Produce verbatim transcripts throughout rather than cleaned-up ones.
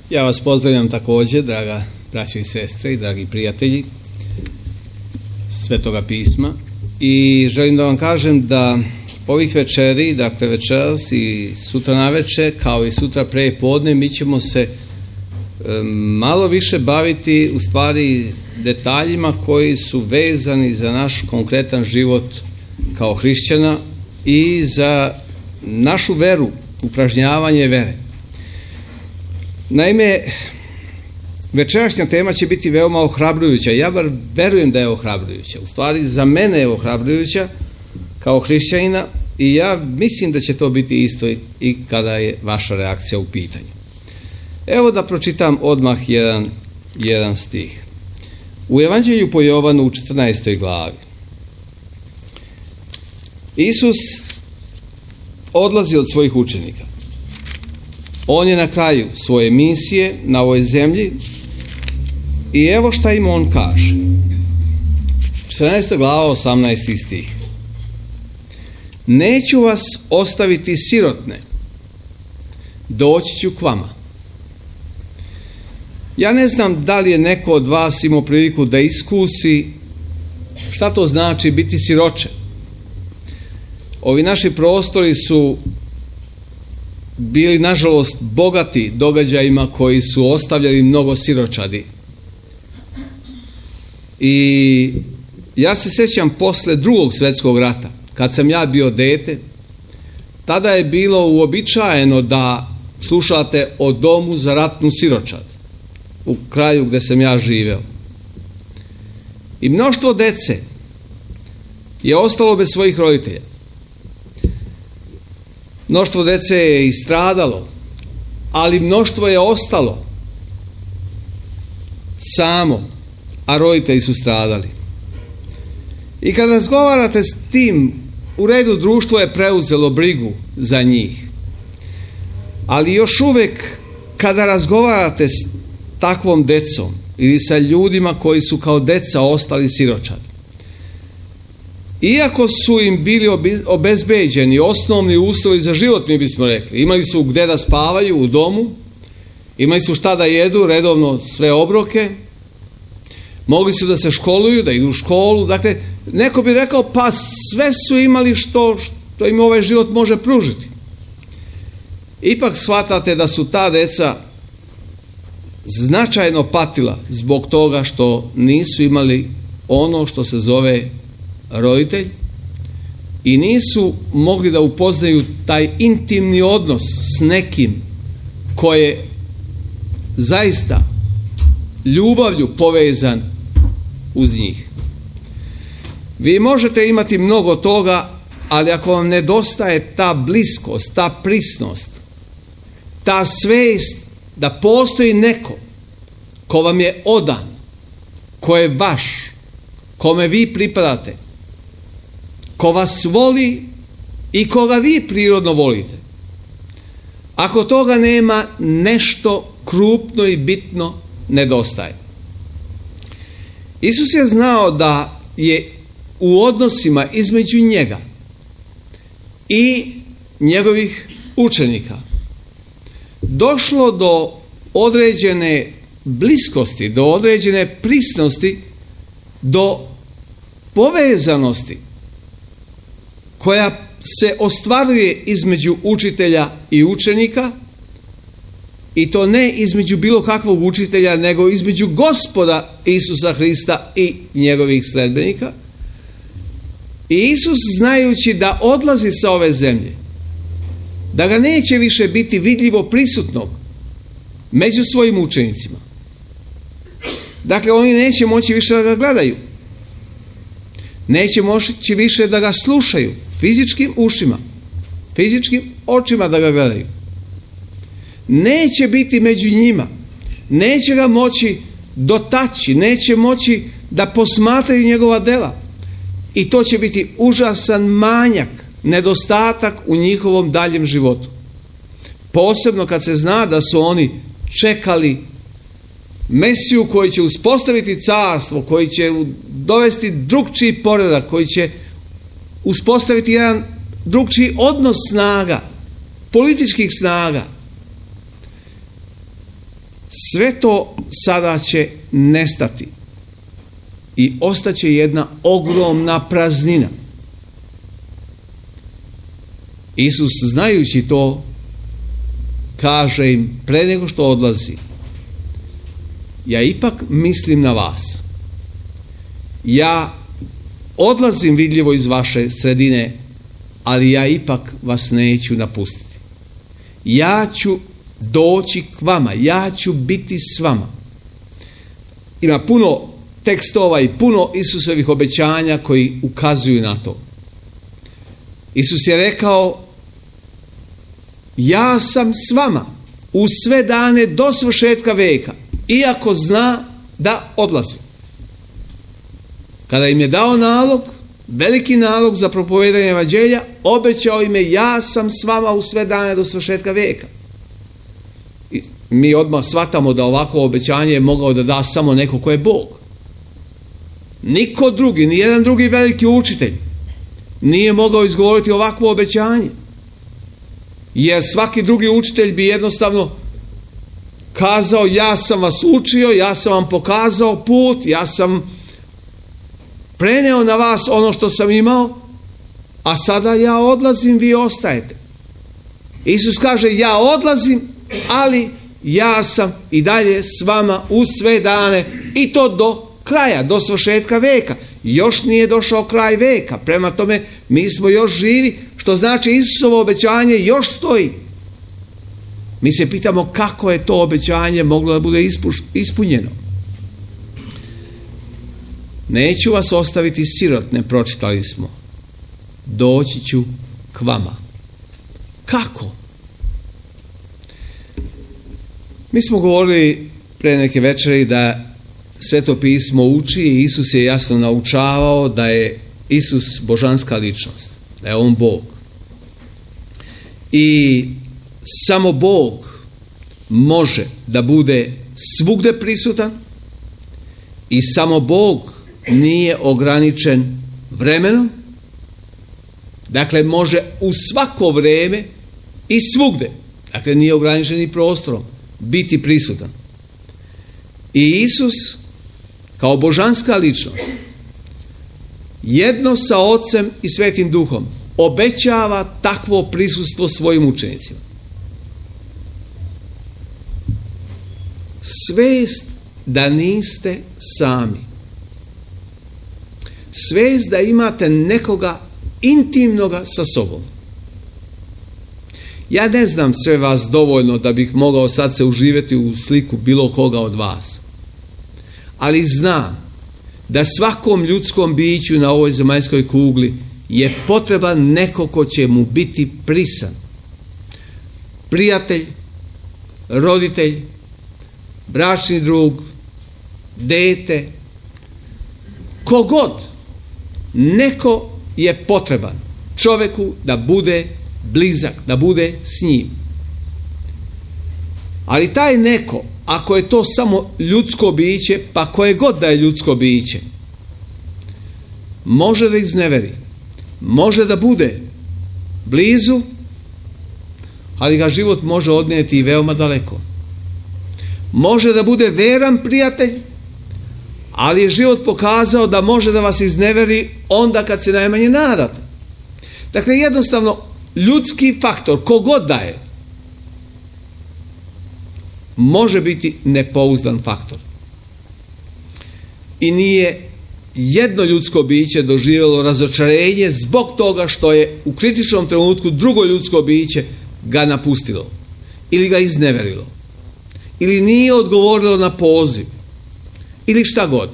Ja vas pozdravljam također, draga braćo i sestre i dragi prijatelji Svetoga pisma, i želim da vam kažem da ovih večeri, dakle večeras i sutra navečer, kao i sutra pre podne, mi ćemo se e, malo više baviti u stvari detaljima koji su vezani za naš konkretan život kao hrišćana i za našu veru, upražnjavanje vere. Naime, večerašnja tema će biti veoma ohrabrujuća. Ja verujem da je ohrabrujuća. U stvari, za mene je ohrabrujuća kao hrišćanina i ja mislim da će to biti isto i kada je vaša reakcija u pitanju. Evo da pročitam odmah jedan, jedan stih. U Evanđelju po Jovanu u četrnaestoj glavi. Isus odlazi od svojih učenika. On je na kraju svoje misije na ovoj zemlji i evo šta im on kaže. četrnaesta glava, osamnaesti stih. Neću vas ostaviti sirotne, doći ću k vama. Ja ne znam da li je neko od vas imao priliku da iskusi šta to znači biti siroče. Ovi naši prostori su bili, nažalost, bogati događajima koji su ostavljali mnogo siročadi. I ja se sjećam posle drugog svjetskog rata, kad sam ja bio dete, tada je bilo uobičajeno da slušate o domu za ratnu siročad u kraju gdje sam ja živeo. I mnoštvo dece je ostalo bez svojih roditelja. Mnoštvo dece je i stradalo, ali mnoštvo je ostalo samo, a roditelji su stradali. I kad razgovarate s tim, u redu, društvo je preuzelo brigu za njih. Ali još uvijek kada razgovarate s takvom decom ili sa ljudima koji su kao deca ostali siročadi, iako su im bili obezbeđeni osnovni uslovi za život, mi bismo rekli, imali su gdje da spavaju u domu, imali su šta da jedu, redovno sve obroke, mogli su da se školuju, da idu u školu, dakle, neko bi rekao, pa sve su imali što, što im ovaj život može pružiti. Ipak shvatate da su ta deca značajno patila zbog toga što nisu imali ono što se zove roditelj i nisu mogli da upoznaju taj intimni odnos s nekim ko je zaista ljubavlju povezan uz njih. Vi možete imati mnogo toga, ali ako vam nedostaje ta bliskost, ta prisnost, ta svest da postoji neko ko vam je odan, ko je vaš, kome vi pripadate, ko vas voli i koga vi prirodno volite. Ako toga nema, nešto krupno i bitno nedostaje. Isus je znao da je u odnosima između njega i njegovih učenika došlo do određene bliskosti, do određene prisnosti, do povezanosti koja se ostvaruje između učitelja i učenika, i to ne između bilo kakvog učitelja, nego između Gospoda Isusa Hrista i njegovih sledbenika. I Isus, znajući da odlazi sa ove zemlje, da ga neće više biti vidljivo prisutnog među svojim učenicima. Dakle, oni neće moći više da ga gledaju. Neće moći više da ga slušaju fizičkim ušima, fizičkim očima da ga gledaju. Neće biti među njima. Neće ga moći dotaći, neće moći da posmatraju njegova dela. I to će biti užasan manjak, nedostatak u njihovom daljem životu. Posebno kad se zna da su oni čekali Mesiju koji će uspostaviti carstvo, koji će dovesti drugčiji poredak, koji će uspostaviti jedan drugčiji odnos snaga, političkih snaga. sve to sada će nestati i ostaće jedna ogromna praznina. Isus, znajući to, kaže im pre nego što odlazi: ja ipak mislim na vas. Ja odlazim vidljivo iz vaše sredine, ali ja ipak vas neću napustiti. Ja ću doći k vama, ja ću biti s vama. Ima puno tekstova i puno Isusovih obećanja koji ukazuju na to. Isus je rekao: ja sam s vama u sve dane do svršetka veka, iako zna da odlazi. Kada im je dao nalog, veliki nalog za propovedanje evanđelja, obećao im je: ja sam s vama u sve dane do svršetka veka. I mi odmah shvatamo da ovako obećanje je mogao da da samo neko ko je Bog. Niko drugi, ni jedan drugi veliki učitelj nije mogao izgovoriti ovakvo obećanje. Jer svaki drugi učitelj bi jednostavno kazao: ja sam vas učio, ja sam vam pokazao put, ja sam preneo na vas ono što sam imao, a sada ja odlazim, vi ostajete. Isus kaže: ja odlazim, ali ja sam i dalje s vama u sve dane, i to do kraja, do svršetka veka. Još nije došao kraj veka, prema tome mi smo još živi, što znači Isusovo obećanje još stoji. Mi se pitamo kako je to obećanje moglo da bude ispunjeno. Neću vas ostaviti sirotne, pročitali smo. Doći ću k vama. Kako? Mi smo govorili pre neke večeri da Sveto pismo uči i Isus je jasno naučavao da je Isus božanska ličnost, da je on Bog. I samo Bog može da bude svugde prisutan i samo Bog nije ograničen vremenom. Dakle, može u svako vreme i svugde, dakle nije ograničen i prostorom, biti prisutan. I Isus kao božanska ličnost jedno sa Ocem i Svetim Duhom obećava takvo prisustvo svojim učenicima. Svest da niste sami. Svest da imate nekoga intimnoga sa sobom. Ja ne znam sve vas dovoljno da bih mogao sad se uživjeti u sliku bilo koga od vas. Ali znam da svakom ljudskom biću na ovoj zemaljskoj kugli je potreban neko ko će mu biti prisan. Prijatelj, roditelj, bračni drug, dete, kogod. Neko je potreban čoveku da bude blizak, da bude s njim. Ali taj neko, ako je to samo ljudsko biće, pa koje god da je ljudsko biće, može da izneveri, može da bude blizu, ali ga život može odnijeti i veoma daleko. Može da bude veran prijatelj, ali je život pokazao da može da vas izneveri onda kad se najmanje nadate. Dakle, jednostavno, ljudski faktor, kogod da je, može biti nepouzdan faktor. I nije jedno ljudsko biće doživjelo razočarenje zbog toga što je u kritičnom trenutku drugo ljudsko biće ga napustilo ili ga izneverilo ili nije odgovorilo na poziv ili šta god.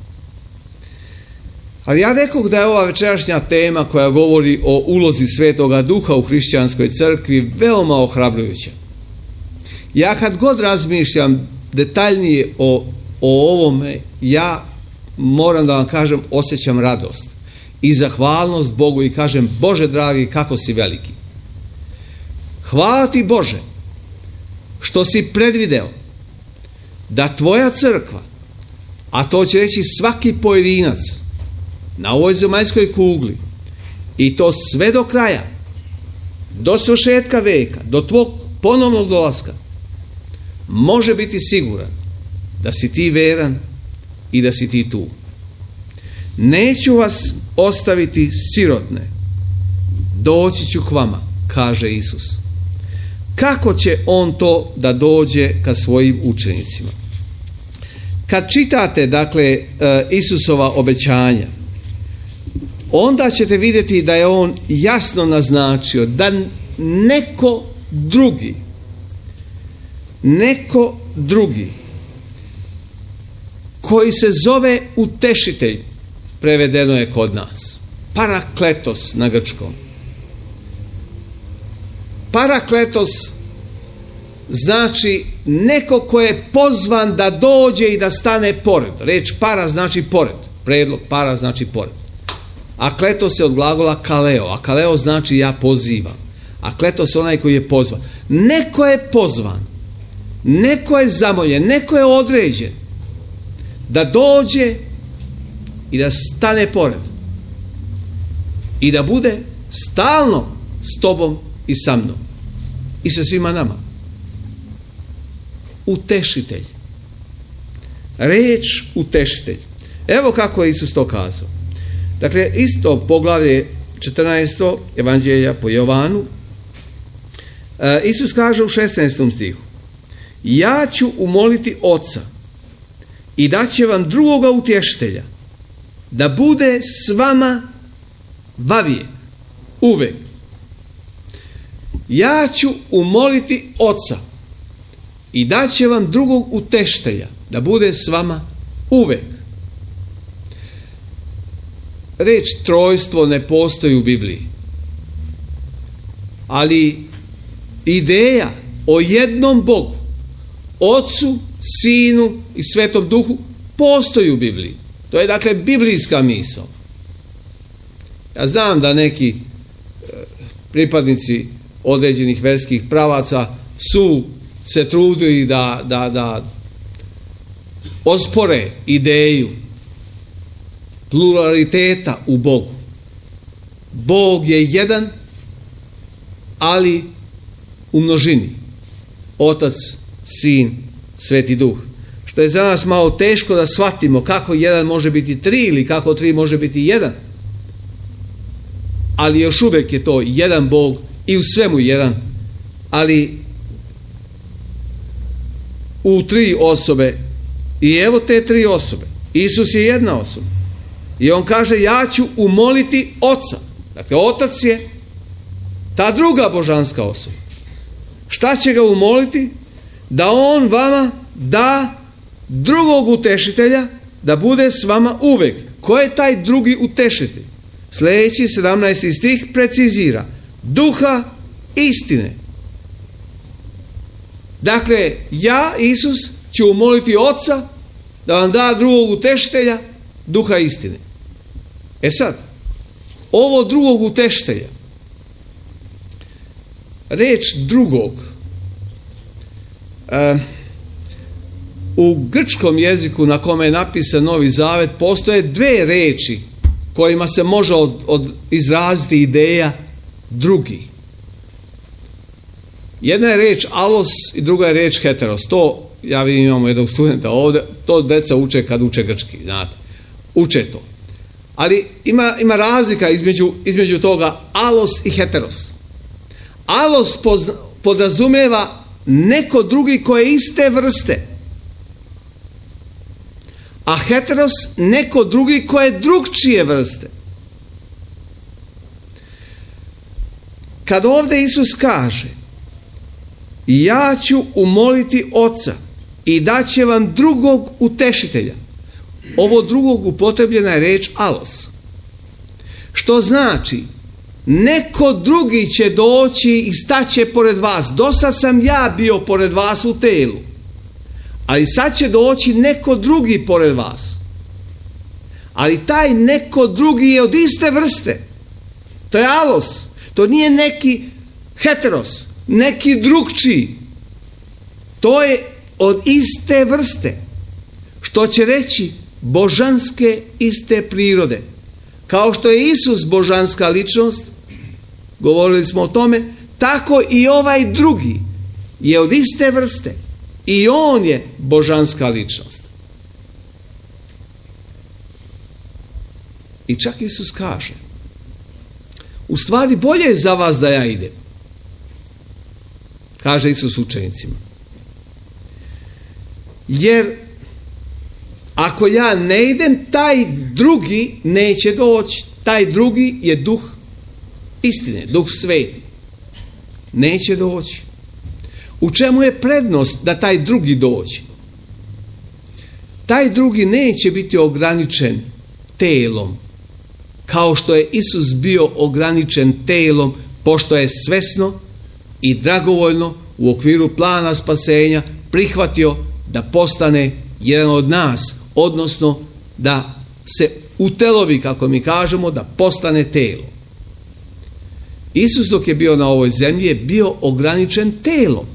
Ali ja rekoh da je ova večerašnja tema koja govori o ulozi Svetoga Duha u hrišćanskoj crkvi veoma ohrabrujuća. Ja kad god razmišljam detaljnije o, o ovome, ja moram da vam kažem, osjećam radost i zahvalnost Bogu i kažem: Bože dragi, kako si veliki. Hvala ti, Bože, što si predvideo da tvoja crkva, a to će reći svaki pojedinac na ovoj zemaljskoj kugli, i to sve do kraja, do svršetka veka, do tvog ponovnog dolaska, može biti siguran da si ti veran i da si ti tu. Neću vas ostaviti sirotne, doći ću k vama, kaže Isus. Kako će on to da dođe ka svojim učenicima? Kad čitate, dakle, Isusova obećanja, onda ćete vidjeti da je on jasno naznačio da neko drugi, neko drugi, koji se zove utešitelj, prevedeno je kod nas, parakletos na grčkom. Parakletos znači neko ko je pozvan da dođe i da stane pored. Reč para znači pored. Predlog para znači pored. A kletos se od glagola kaleo. A kaleo znači ja pozivam. A kletos je onaj koji je pozvan. Neko je pozvan. Neko je zamoljen. Neko je određen da dođe i da stane pored. I da bude stalno s tobom i sa mnom. I sa svima nama. Utešitelj. Reč utešitelj. Evo kako je Isus to kazao. Dakle, isto poglavlje četrnaesto Evanđelja po Jovanu. E, Isus kaže u šesnaestom stihu: ja ću umoliti Oca i daće vam drugoga utješitelja da bude s vama vavijek, uvek. Ja ću umoliti Oca i daće vam drugog utešitelja da bude s vama uvek. Reč trojstvo ne postoji u Bibliji. Ali ideja o jednom Bogu, Ocu, Sinu i Svetom Duhu postoji u Bibliji. To je dakle biblijska misao. Ja znam da neki pripadnici određenih verskih pravaca su se trudili da, da, da ospore ideju pluraliteta u Bogu. Bog je jedan, ali u množini. Otac, Sin, Sveti Duh. Što je za nas malo teško da shvatimo kako jedan može biti tri ili kako tri može biti jedan. Ali još uvijek je to jedan Bog i u svemu jedan. Ali u tri osobe. I evo te tri osobe. Isus je jedna osoba. I on kaže ja ću umoliti Oca. Dakle, Otac je ta druga božanska osoba. Šta će ga umoliti? Da on vama da drugog utešitelja da bude s vama uvek. Ko je taj drugi utešitelj? Sljedeći sedamnaesti stih precizira: Duha istine. Dakle, ja, Isus, ću umoliti Oca da vam da drugog utešitelja, Duha istine. E sad, ovo drugog utešitelja, reč drugog, uh, u grčkom jeziku na kome je napisan Novi Zavet postoje dve reči kojima se može od, od izraziti ideja drugi. Jedna je reč alos i druga je reč heteros. To, ja vidim, imamo jednog studenta ovdje, to deca uče kad uče grčki, znate. Uče to. Ali ima, ima razlika između, između toga alos i heteros. Alos pozna, podrazumijeva neko drugi koje je iste vrste. A heteros neko drugi koje je drugčije vrste. Kad ovdje Isus kaže ja ću umoliti Oca i daće vam drugog utešitelja, ovo drugog upotrebljena je reč alos. Što znači neko drugi će doći i staće pored vas. Do sad sam ja bio pored vas u telu. Ali sad će doći neko drugi pored vas. Ali taj neko drugi je od iste vrste. To je alos. To nije neki heteros, neki drugčiji. To je od iste vrste. Što će reći božanske iste prirode. Kao što je Isus božanska ličnost, govorili smo o tome, tako i ovaj drugi je od iste vrste. I on je božanska ličnost. I čak Isus kaže, u stvari bolje je za vas da ja idem. Kaže Isus učenicima. Jer ako ja ne idem, taj drugi neće doći. Taj drugi je duh istine, duh sveti. Neće doći. U čemu je prednost da taj drugi dođe? Taj drugi neće biti ograničen telom, kao što je Isus bio ograničen telom, pošto je svesno i dragovoljno u okviru plana spasenja prihvatio da postane jedan od nas, odnosno da se utelovi, kako mi kažemo, da postane telo. Isus dok je bio na ovoj zemlji je bio ograničen telom.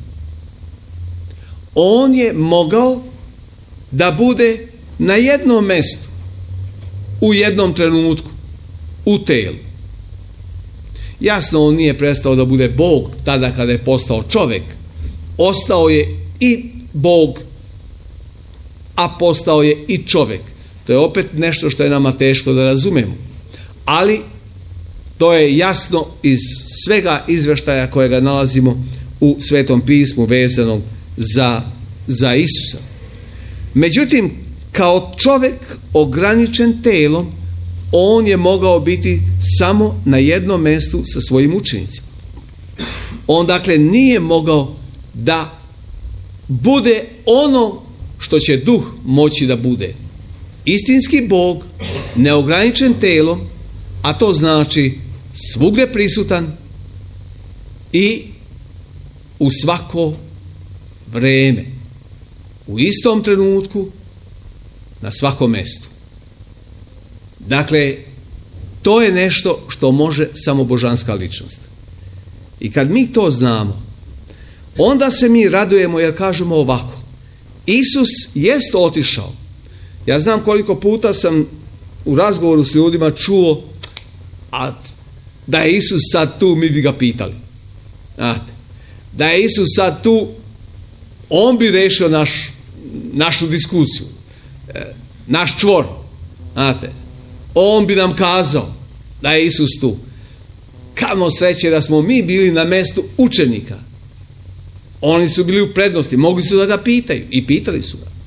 On je mogao da bude na jednom mjestu, u jednom trenutku, u telu. Jasno, on nije prestao da bude Bog tada kada je postao čovjek. Ostao je i Bog, a postao je i čovjek. To je opet nešto što je nama teško da razumemo. Ali to je jasno iz svega izvještaja kojega nalazimo u Svetom pismu vezanog za, za Isusa. Međutim, kao čovjek ograničen telom, on je mogao biti samo na jednom mjestu sa svojim učenicima. On dakle nije mogao da bude ono što će duh moći da bude. Istinski Bog, neograničen telom, a to znači svugdje prisutan i u svako vrijeme, u istom trenutku, na svakom mjestu. Dakle, to je nešto što može samo božanska ličnost. I kad mi to znamo, onda se mi radujemo jer kažemo ovako: Isus jest otišao. Ja znam koliko puta sam u razgovoru s ljudima čuo, a da je Isus sad tu, mi bi ga pitali. Znate, da je Isus sad tu, on bi rešio naš, našu diskusiju, naš čvor. Znate, on bi nam kazao da je Isus tu. Kamo sreće da smo mi bili na mjestu učenika. Oni su bili u prednosti, mogli su da ga pitaju i pitali su ga.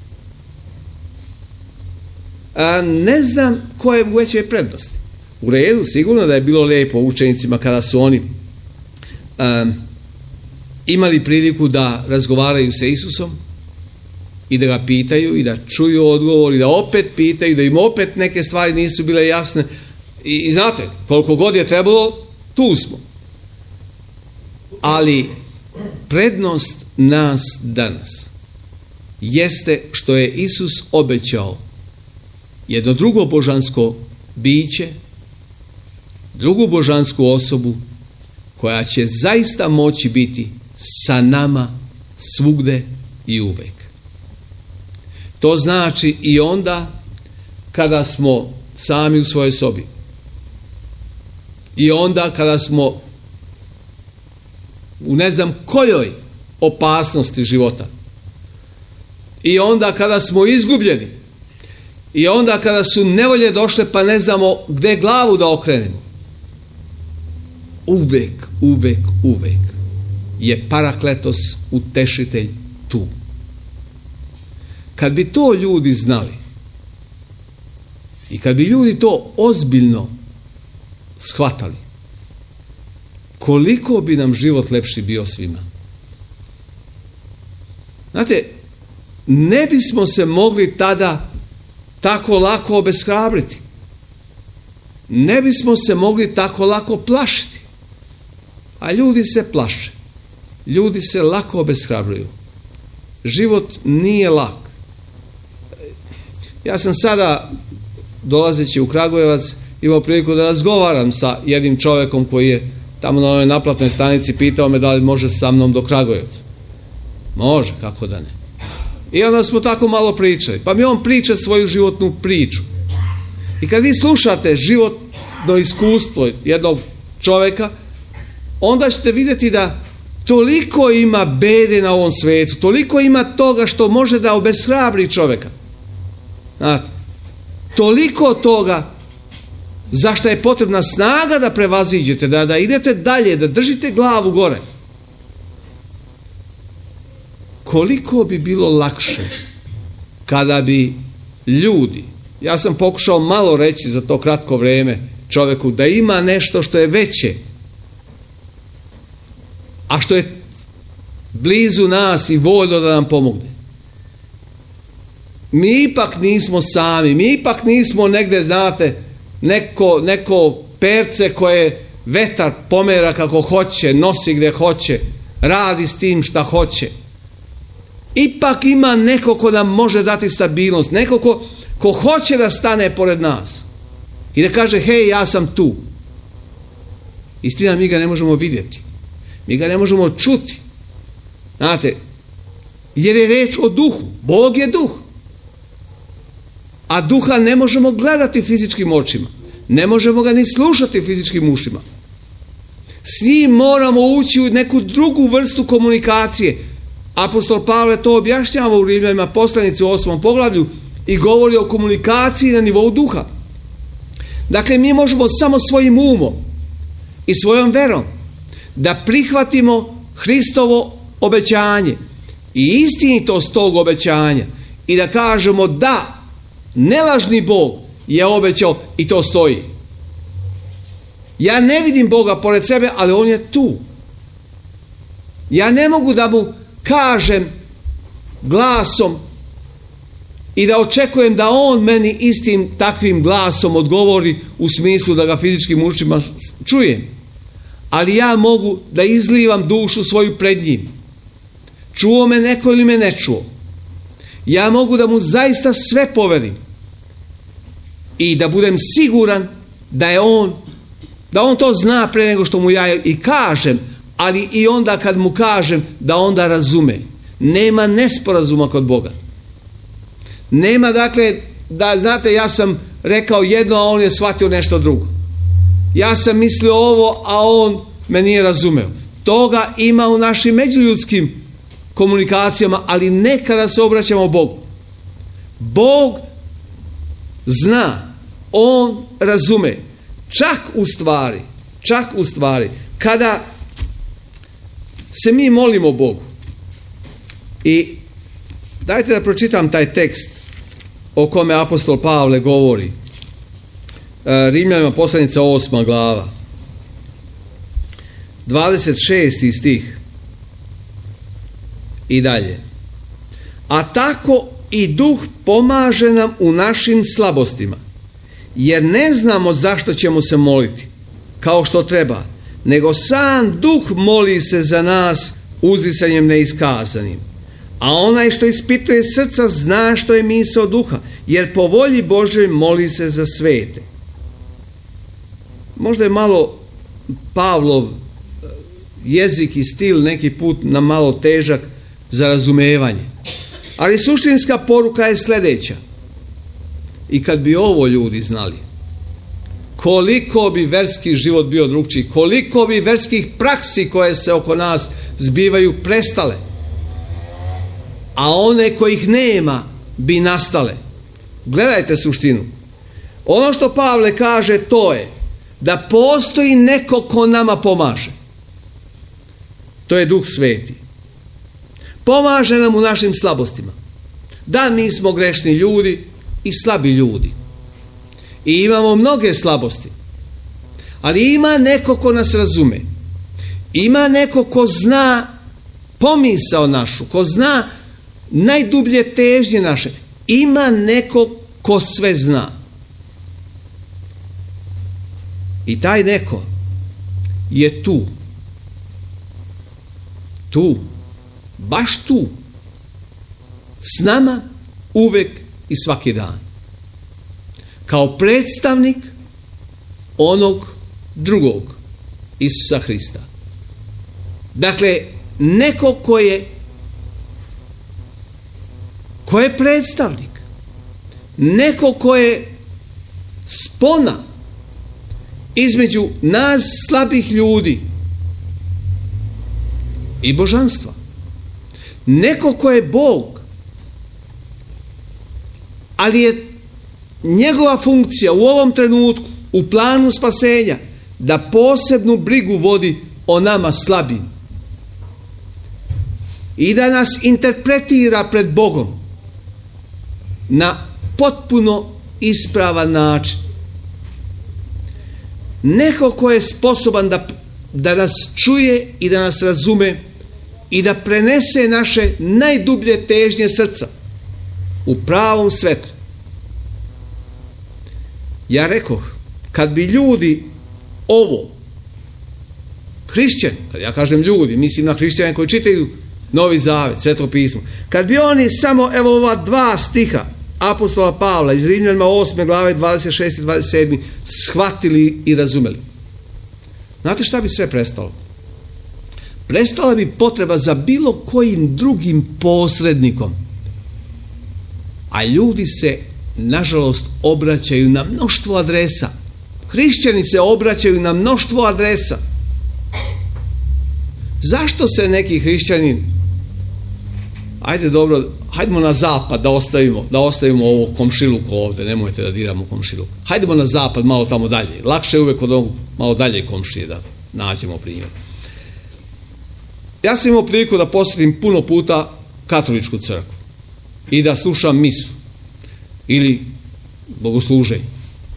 A ne znam koje je veće prednosti. U redu, sigurno da je bilo lijepo učenicima kada su oni um, imali priliku da razgovaraju sa Isusom i da ga pitaju i da čuju odgovor i da opet pitaju, da im opet neke stvari nisu bile jasne. I, i znate, koliko god je trebalo, tu smo. Ali prednost nas danas jeste što je Isus obećao jedno drugo božansko biće, drugu božansku osobu koja će zaista moći biti sa nama svugde i uvek. To znači i onda kada smo sami u svojoj sobi. I onda kada smo u ne znam kojoj opasnosti života. I onda kada smo izgubljeni. I onda kada su nevolje došle pa ne znamo gdje glavu da okrenemo. Uvek, uvek, uvek je Parakletos, utešitelj, tu. Kad bi to ljudi znali i kad bi ljudi to ozbiljno shvatali, koliko bi nam život lepši bio svima. Znate, ne bismo se mogli tada tako lako obeshrabriti. Ne bismo se mogli tako lako plašiti. A ljudi se plaše. Ljudi se lako obeshrabruju. Život nije lak. Ja sam sada, dolazeći u Kragujevac, imao priliku da razgovaram sa jednim čovjekom koji je tamo na onoj naplatnoj stanici pitao me da li može sa mnom do Kragujevca. Može, kako da ne. I onda smo tako malo pričali. Pa mi on priča svoju životnu priču. I kad vi slušate životno iskustvo jednog čovjeka, onda ćete vidjeti da Toliko ima bede na ovom svijetu, toliko ima toga što može da obeshrabri čovjeka. Znate, toliko toga zašto je potrebna snaga da prevaziđete, da, da idete dalje, da držite glavu gore. Koliko bi bilo lakše kada bi ljudi, ja sam pokušao malo reći za to kratko vrijeme čovjeku, da ima nešto što je veće, a što je blizu nas i voljno da nam pomogne. Mi ipak nismo sami, mi ipak nismo negdje, znate, neko, neko perce koje vetar pomera kako hoće, nosi gdje hoće, radi s tim šta hoće. Ipak ima neko ko nam može dati stabilnost, neko ko, ko hoće da stane pored nas i da kaže, hej, ja sam tu. Istina, mi ga ne možemo vidjeti, mi ga ne možemo čuti, znate, jer je reč o duhu. Bog je duh, a duha ne možemo gledati fizičkim očima, ne možemo ga ni slušati fizičkim ušima. S njim moramo ući u neku drugu vrstu komunikacije. Apostol Pavle to objašnjava u Rimljanima poslanici u osmom poglavlju i govori o komunikaciji na nivou duha. Dakle, mi možemo samo svojim umom i svojom verom da prihvatimo Hristovo obećanje i istinitost tog obećanja i da kažemo da, nelažni Bog je obećao i to stoji. Ja ne vidim Boga pored sebe, ali On je tu. Ja ne mogu da mu kažem glasom i da očekujem da On meni istim takvim glasom odgovori u smislu da ga fizičkim ušima čujem. Ali ja mogu da izlivam dušu svoju pred njim. Čuo me neko ili me ne čuo. Ja mogu da mu zaista sve poverim i da budem siguran da je on, da on to zna pre nego što mu ja i kažem, ali i onda kad mu kažem da onda razume. Nema nesporazuma kod Boga. Nema, dakle, da, znate, ja sam rekao jedno, a on je shvatio nešto drugo. Ja sam mislio ovo, a on me nije razumeo. Toga ima u našim međuljudskim komunikacijama, ali ne kada se obraćamo Bogu. Bog zna, On razume. Čak u stvari, čak u stvari, kada se mi molimo Bogu. I dajte da pročitam taj tekst o kome apostol Pavle govori. Rimljanima poslanica osma glava, dvadeset šesti stih i dalje. A tako i duh pomaže nam u našim slabostima, jer ne znamo zašto ćemo se moliti kao što treba, nego sam duh moli se za nas uzvisanjem neiskazanim. A onaj što ispituje srca zna što je misao duha, jer po volji Božoj moli se za svete. Možda je malo Pavlov jezik i stil neki put nam malo težak za razumevanje. Ali suštinska poruka je sljedeća. I kad bi ovo ljudi znali, koliko bi verski život bio drugčiji, koliko bi verskih praksi koje se oko nas zbivaju prestale, a one kojih nema bi nastale. Gledajte suštinu. Ono što Pavle kaže, to je da postoji neko ko nama pomaže. To je Duh Sveti. Pomaže nam u našim slabostima. Da, mi smo grešni ljudi i slabi ljudi. I imamo mnoge slabosti. Ali ima neko ko nas razume. Ima neko ko zna pomisao našu, ko zna najdublje težnje naše. Ima neko ko sve zna. I taj neko je tu. Tu. Baš tu. S nama uvek i svaki dan. Kao predstavnik onog drugog Isusa Hrista. Dakle, neko ko je ko je predstavnik. Neko ko je spona između nas slabih ljudi i božanstva. Neko ko je Bog, ali je njegova funkcija u ovom trenutku, u planu spasenja, da posebnu brigu vodi o nama slabim i da nas interpretira pred Bogom na potpuno ispravan način. Neko ko je sposoban da, da nas čuje i da nas razume i da prenese naše najdublje težnje srca u pravom svetlu. Ja rekoh, kad bi ljudi ovo, hrišćani, kad ja kažem ljudi, mislim na hrišćane koji čitaju Novi Zavet, Sveto pismo, kad bi oni samo, evo ova dva stiha apostola Pavla iz Rimljanima osme glave dvadeset šest i dvadeset sedam shvatili i razumeli, znate šta bi sve prestalo? Prestala bi potreba za bilo kojim drugim posrednikom. A ljudi se, nažalost, obraćaju na mnoštvo adresa. Hrišćani se obraćaju na mnoštvo adresa. Zašto se neki hrišćanin, ajde dobro, hajdemo na zapad da ostavimo, da ostavimo ovo komšiluku ovdje, nemojte da diramo komšiluku. Hajdemo na zapad, malo tamo dalje. Lakše je uvijek od ovog malo dalje komšije da nađemo primjer. Ja sam imao priliku da posjetim puno puta katoličku crkvu i da slušam misu ili bogosluženje.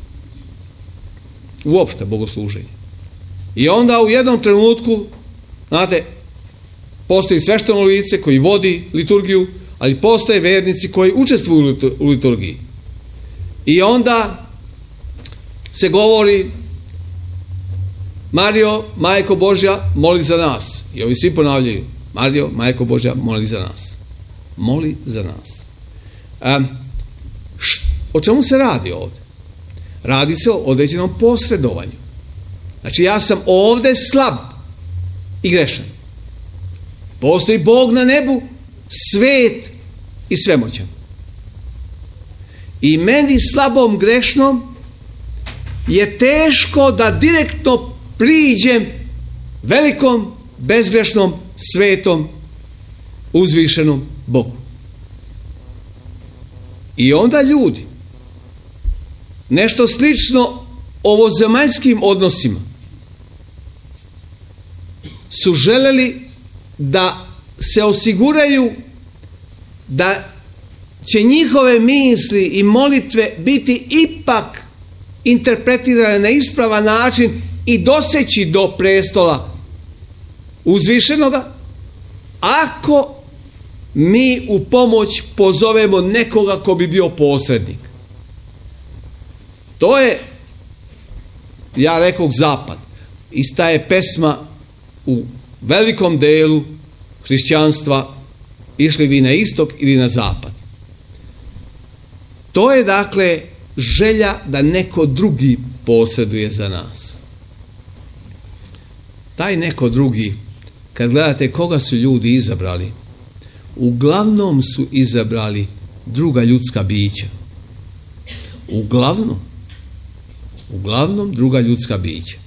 Uopšte bogosluženje. I onda u jednom trenutku, znate, postoji svešteno lice koji vodi liturgiju, ali postoje vernici koji učestvuju u liturgiji. I onda se govori: Mario, Majko Božja, moli za nas. I ovi svi ponavljaju: Mario, Majko Božja, moli za nas. Moli za nas. A, š, o čemu se radi ovdje? Radi se o određenom posredovanju. Znači, ja sam ovdje slab i grešan. Postoji Bog na nebu, svet i svemoćan. I meni slabom grešnom je teško da direktno priđem velikom, bezgrešnom, svetom, uzvišenom Bogu. I onda ljudi, nešto slično ovozemaljskim odnosima, su želeli da se osiguraju da će njihove misli i molitve biti ipak interpretirane na ispravan način i doseći do prestola uzvišenoga, ako mi u pomoć pozovemo nekoga ko bi bio posrednik. To je, ja rekao, zapad. Ista je pesma u velikom delu hrišćanstva, išli vi na istok ili na zapad. To je, dakle, želja da neko drugi posreduje za nas. Taj neko drugi, kad gledate koga su ljudi izabrali, uglavnom su izabrali druga ljudska bića. Uglavnom. Uglavnom druga ljudska bića.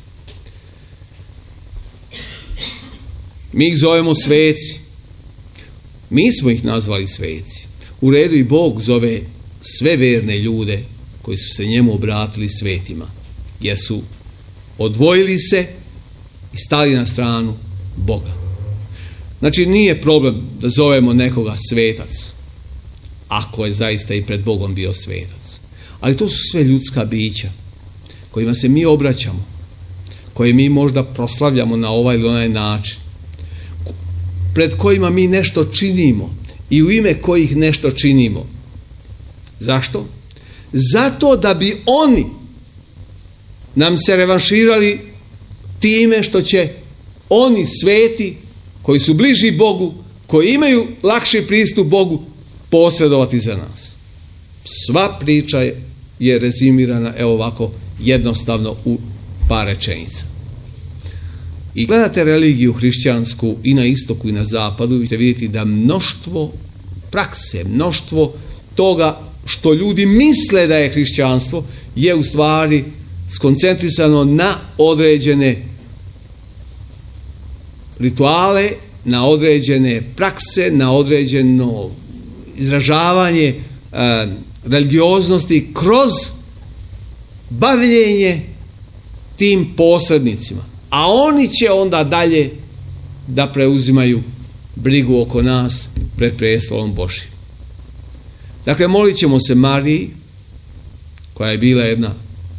Mi ih zovemo sveci. Mi smo ih nazvali sveci. U redu, i Bog zove sve verne ljude koji su se njemu obratili svetima, jer su odvojili se i stali na stranu Boga. Znači, nije problem da zovemo nekoga svetac, ako je zaista i pred Bogom bio svetac. Ali to su sve ljudska bića kojima se mi obraćamo, koje mi možda proslavljamo na ovaj ili onaj način, pred kojima mi nešto činimo i u ime kojih nešto činimo. Zašto? Zato da bi oni nam se revanširali time što će oni sveti, koji su bliži Bogu, koji imaju lakši pristup Bogu, posredovati za nas. Sva priča je, je rezimirana, evo ovako, jednostavno u par rečenica. I gledate religiju hrišćansku i na istoku i na zapadu, vi ćete vidjeti da mnoštvo prakse, mnoštvo toga što ljudi misle da je hrišćanstvo, je u stvari skoncentrisano na određene rituale na određene prakse, na određeno izražavanje e, religioznosti kroz bavljenje tim posrednicima. A oni će onda dalje da preuzimaju brigu oko nas pred prestolom Božjim. Dakle, molit ćemo se Mariji, koja je bila jedna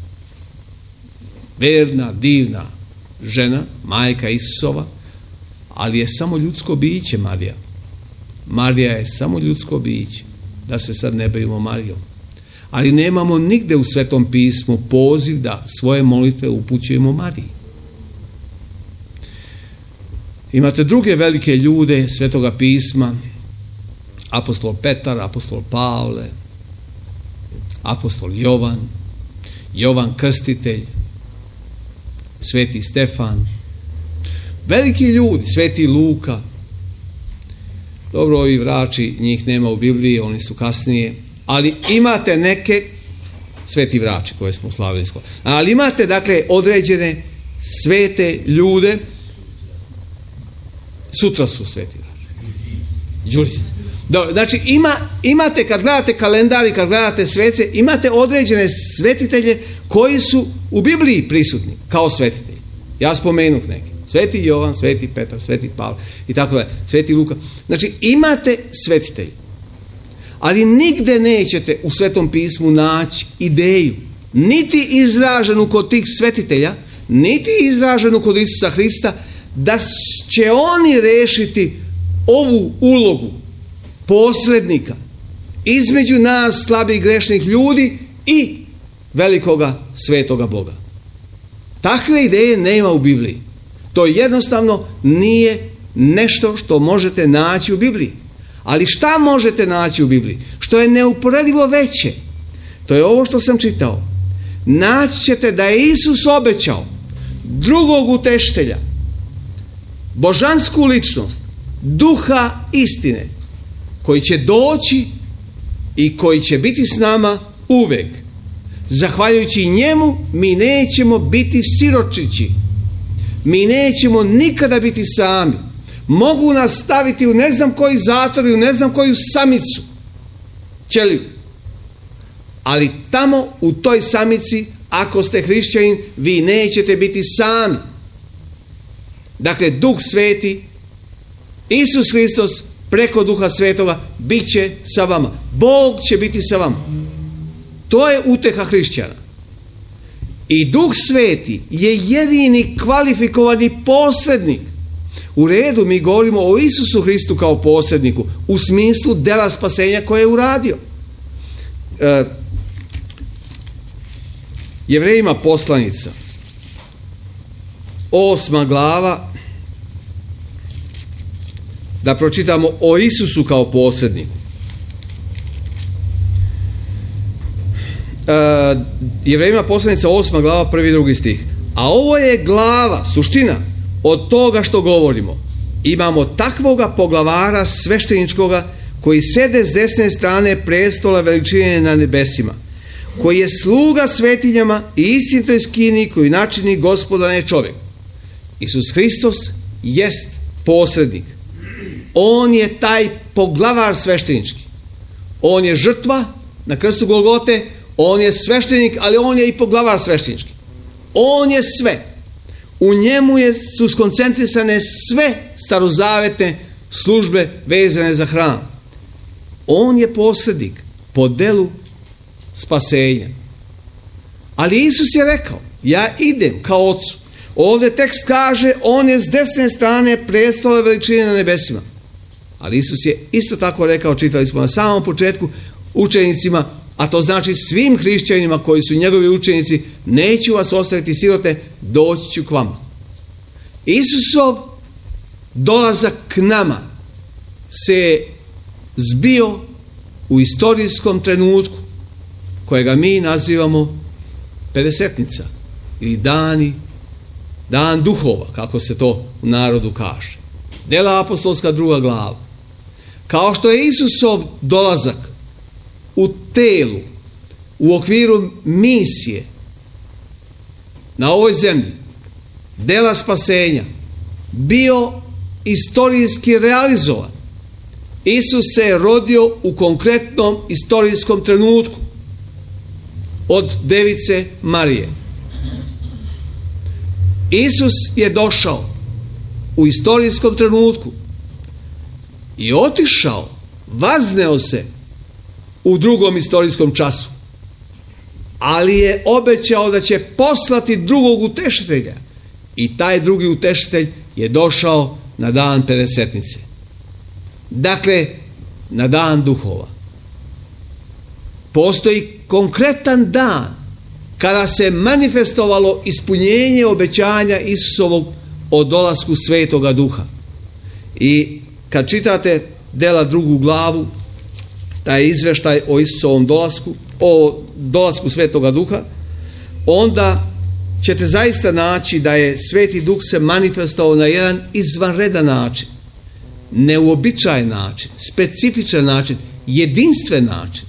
verna, divna žena, majka Isusova, ali je samo ljudsko biće Marija. Marija je samo ljudsko biće. Da se sad ne bavimo Marijom. Ali nemamo nigde u Svetom pismu poziv da svoje molitve upućujemo Mariji. Imate druge velike ljude Svetoga pisma, apostol Petar, apostol Pavle, apostol Jovan, Jovan Krstitelj, sveti Stefan, veliki ljudi, sveti Luka. Dobro, ovi vrači, njih nema u Bibliji, oni su kasnije, ali imate neke, sveti vrači koje smo slavili skoro, ali imate dakle određene svete ljude. Sutra su sveti vrači. Đurić. Dobro, znači ima, imate, kad gledate kalendar i kad gledate svece, imate određene svetitelje koji su u Bibliji prisutni kao svetitelji. Ja spomenuh neke. Sveti Jovan, sveti Petar, sveti Pavle i tako dalje, sveti Luka. Znači imate svetitelje. Ali nigde nećete u Svetom pismu naći ideju, niti izraženu kod tih svetitelja, niti izraženu kod Isusa Hrista, da će oni rešiti ovu ulogu posrednika između nas slabih grešnih ljudi i velikoga svetoga Boga. Takve ideje nema u Bibliji. To jednostavno nije nešto što možete naći u Bibliji. Ali šta možete naći u Bibliji? Što je neuporedivo veće. To je ovo što sam čitao. Naći ćete da je Isus obećao drugog uteštelja, božansku ličnost, duha istine, koji će doći i koji će biti s nama uvek. Zahvaljujući njemu mi nećemo biti siročići. Mi nećemo nikada biti sami. Mogu nas staviti u ne znam koji zatvor i u ne znam koju samicu, ćeliju. Ali tamo u toj samici, ako ste hrišćanin, vi nećete biti sami. Dakle, Duh Sveti, Isus Hristos preko Duha Svetoga bit će sa vama. Bog će biti sa vama. To je uteha hrišćana. I Duh Sveti je jedini kvalifikovani posrednik. U redu, mi govorimo o Isusu Hristu kao posredniku u smislu dela spasenja koje je uradio. E, Jevrejima poslanica, osma glava, da pročitamo o Isusu kao posredniku. E, Jevrejima poslanica, osma glava, prvi i drugi stih. A ovo je glava, suština od toga što govorimo. Imamo takvoga poglavara svešteničkoga koji sede s desne strane prestola veličine na nebesima, koji je sluga svetinjama i istinitoj skini koji načini Gospoda ne čovjek. Isus Hristos jest posrednik. On je taj poglavar sveštenički. On je žrtva na krstu Golgote, on je sveštenik, ali on je i poglavar sveštenički. On je sve. U njemu je, su skoncentrisane sve starozavetne službe vezane za hram. On je posrednik po delu spasenja. Ali Isus je rekao, ja idem kao Ocu. Ovdje tekst kaže, on je s desne strane prestola veličine na nebesima. Ali Isus je isto tako rekao, čitali smo na samom početku, učenicima, a to znači svim hrišćanima koji su njegovi učenici, neću vas ostaviti sirote, doći ću k vama. Isusov dolazak k nama se zbio u istorijskom trenutku kojega mi nazivamo pedesetnica ili dani, dan duhova, kako se to u narodu kaže. Dela apostolska druga glava. Kao što je Isusov dolazak u telu, u okviru misije na ovoj zemlji, dela spasenja, bio istorijski realizovan. Isus se je rodio u konkretnom istorijskom trenutku od device Marije. Isus je došao u istorijskom trenutku i otišao, vazneo se u drugom istorijskom času, ali je obećao da će poslati drugog utešitelja i taj drugi utešitelj je došao na dan Pedesetnice. Dakle, na dan duhova. Postoji konkretan dan kada se manifestovalo ispunjenje obećanja Isusovog o dolasku Svetoga Duha. I kad čitate dela drugu glavu, taj izveštaj o Isusovom dolasku, o dolasku Svetoga Duha, onda ćete zaista naći da je Sveti Duh se manifestovao na jedan izvanredan način, neuobičajen način, specifičan način, jedinstven način.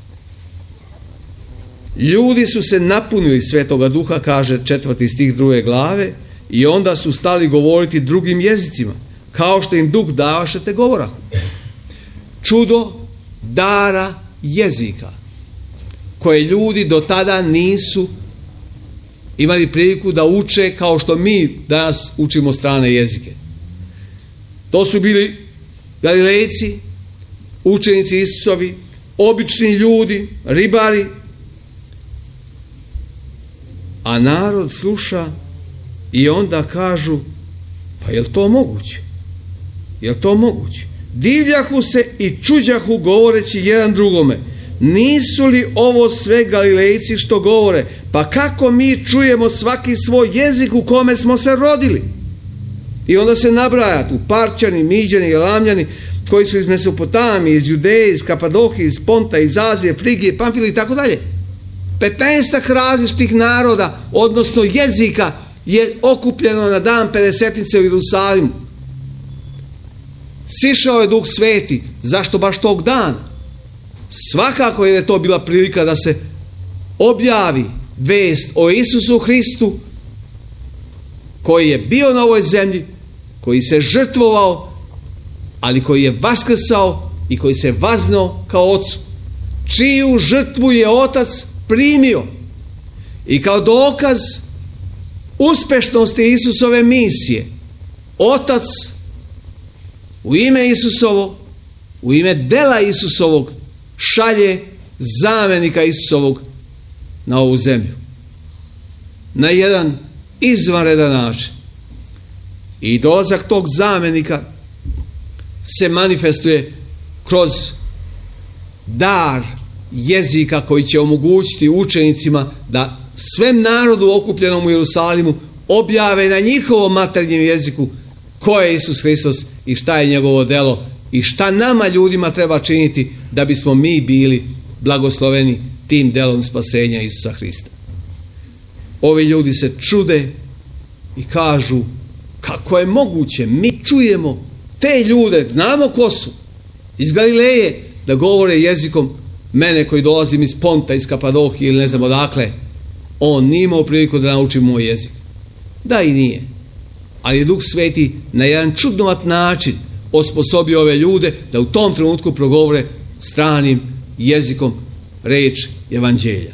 Ljudi su se napunili Svetoga Duha, kaže četvrti stih druge glave, i onda su stali govoriti drugim jezicima, kao što im Duh davaše te govorahu. Čudo dara jezika, koje ljudi do tada nisu imali priliku da uče kao što mi danas učimo strane jezike. To su bili Galilejci, učenici Isusovi, obični ljudi, ribari, a narod sluša i onda kažu, pa je li to moguće? Je li to moguće? Divljahu se i čuđahu govoreći jedan drugome, nisu li ovo sve Galilejci što govore? Pa kako mi čujemo svaki svoj jezik u kome smo se rodili? I onda se nabraja tu Parčani, Miđani, Elamljani, koji su iz Mesopotamije, iz Judeje, iz Kapadohije, iz Ponta, iz Azije, Frigije, Pamfilije i tako dalje. Petnaestak različitih naroda, odnosno jezika, je okupljeno na dan Pedesetnice u Jerusalimu. Sišao je Duh Sveti. Zašto baš tog dana? Svakako je to bila prilika da se objavi vest o Isusu Hristu, koji je bio na ovoj zemlji, koji se žrtvovao, ali koji je vaskrsao i koji se vaznao kao Ocu, čiju žrtvu je Otac primio. I kao dokaz uspešnosti Isusove misije, Otac u ime Isusovo, u ime dela Isusovog, šalje zamjenika Isusovog na ovu zemlju. Na jedan izvanredan način. I dolazak tog zamjenika se manifestuje kroz dar jezika koji će omogućiti učenicima da svem narodu okupljenom u Jerusalimu objave na njihovom maternjem jeziku ko je Isus Hristos i šta je njegovo delo i šta nama ljudima treba činiti da bismo mi bili blagosloveni tim delom spasenja Isusa Hrista. Ovi ljudi se čude i kažu, kako je moguće, mi čujemo te ljude, znamo ko su, iz Galileje, da govore jezikom mene koji dolazim iz Ponta, iz Kapadohije ili ne znam odakle. On nije imao priliku da nauči moj jezik. Da, i nije. Ali je Duh Sveti na jedan čudnovat način osposobio ove ljude da u tom trenutku progovore stranim jezikom reč evanđelja.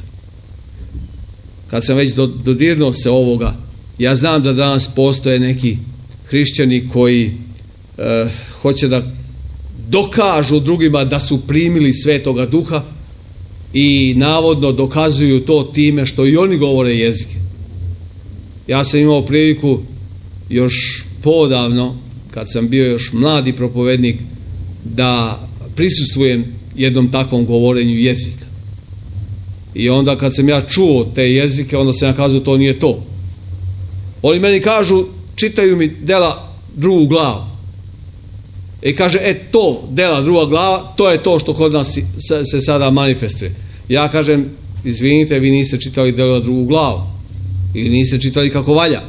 Kad sam već dodirnuo se ovoga, ja znam da danas postoje neki hrišćani koji e, hoće da dokažu drugima da su primili Svetoga Duha i navodno dokazuju to time što i oni govore jezike. Ja sam imao priliku još podavno, kad sam bio još mladi propovednik, da prisustvujem jednom takvom govorenju jezika. I onda kad sam ja čuo te jezike, onda sam ja kazao, to nije to. Oni meni kažu, čitaju mi dela drugu glavu. I kaže, e to, dela druga glava, to je to što kod nas se, se sada manifestuje. Ja kažem, izvinite, vi niste čitali dela drugu glavu. Ili niste čitali kako valja.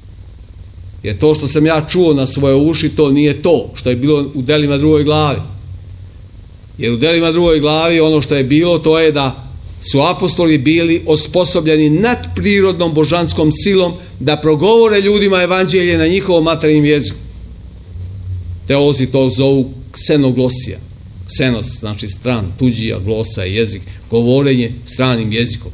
Jer to što sam ja čuo na svoje uši, to nije to što je bilo u delima drugoj glavi. Jer u delima drugoj glavi ono što je bilo, to je da su apostoli bili osposobljeni nadprirodnom božanskom silom da progovore ljudima evanđelje na njihovom materinjem jeziku. Teolozi to zovu ksenoglosija. Ksenos znači stran, tuđi, a glosa je jezik. Govorenje stranim jezikom.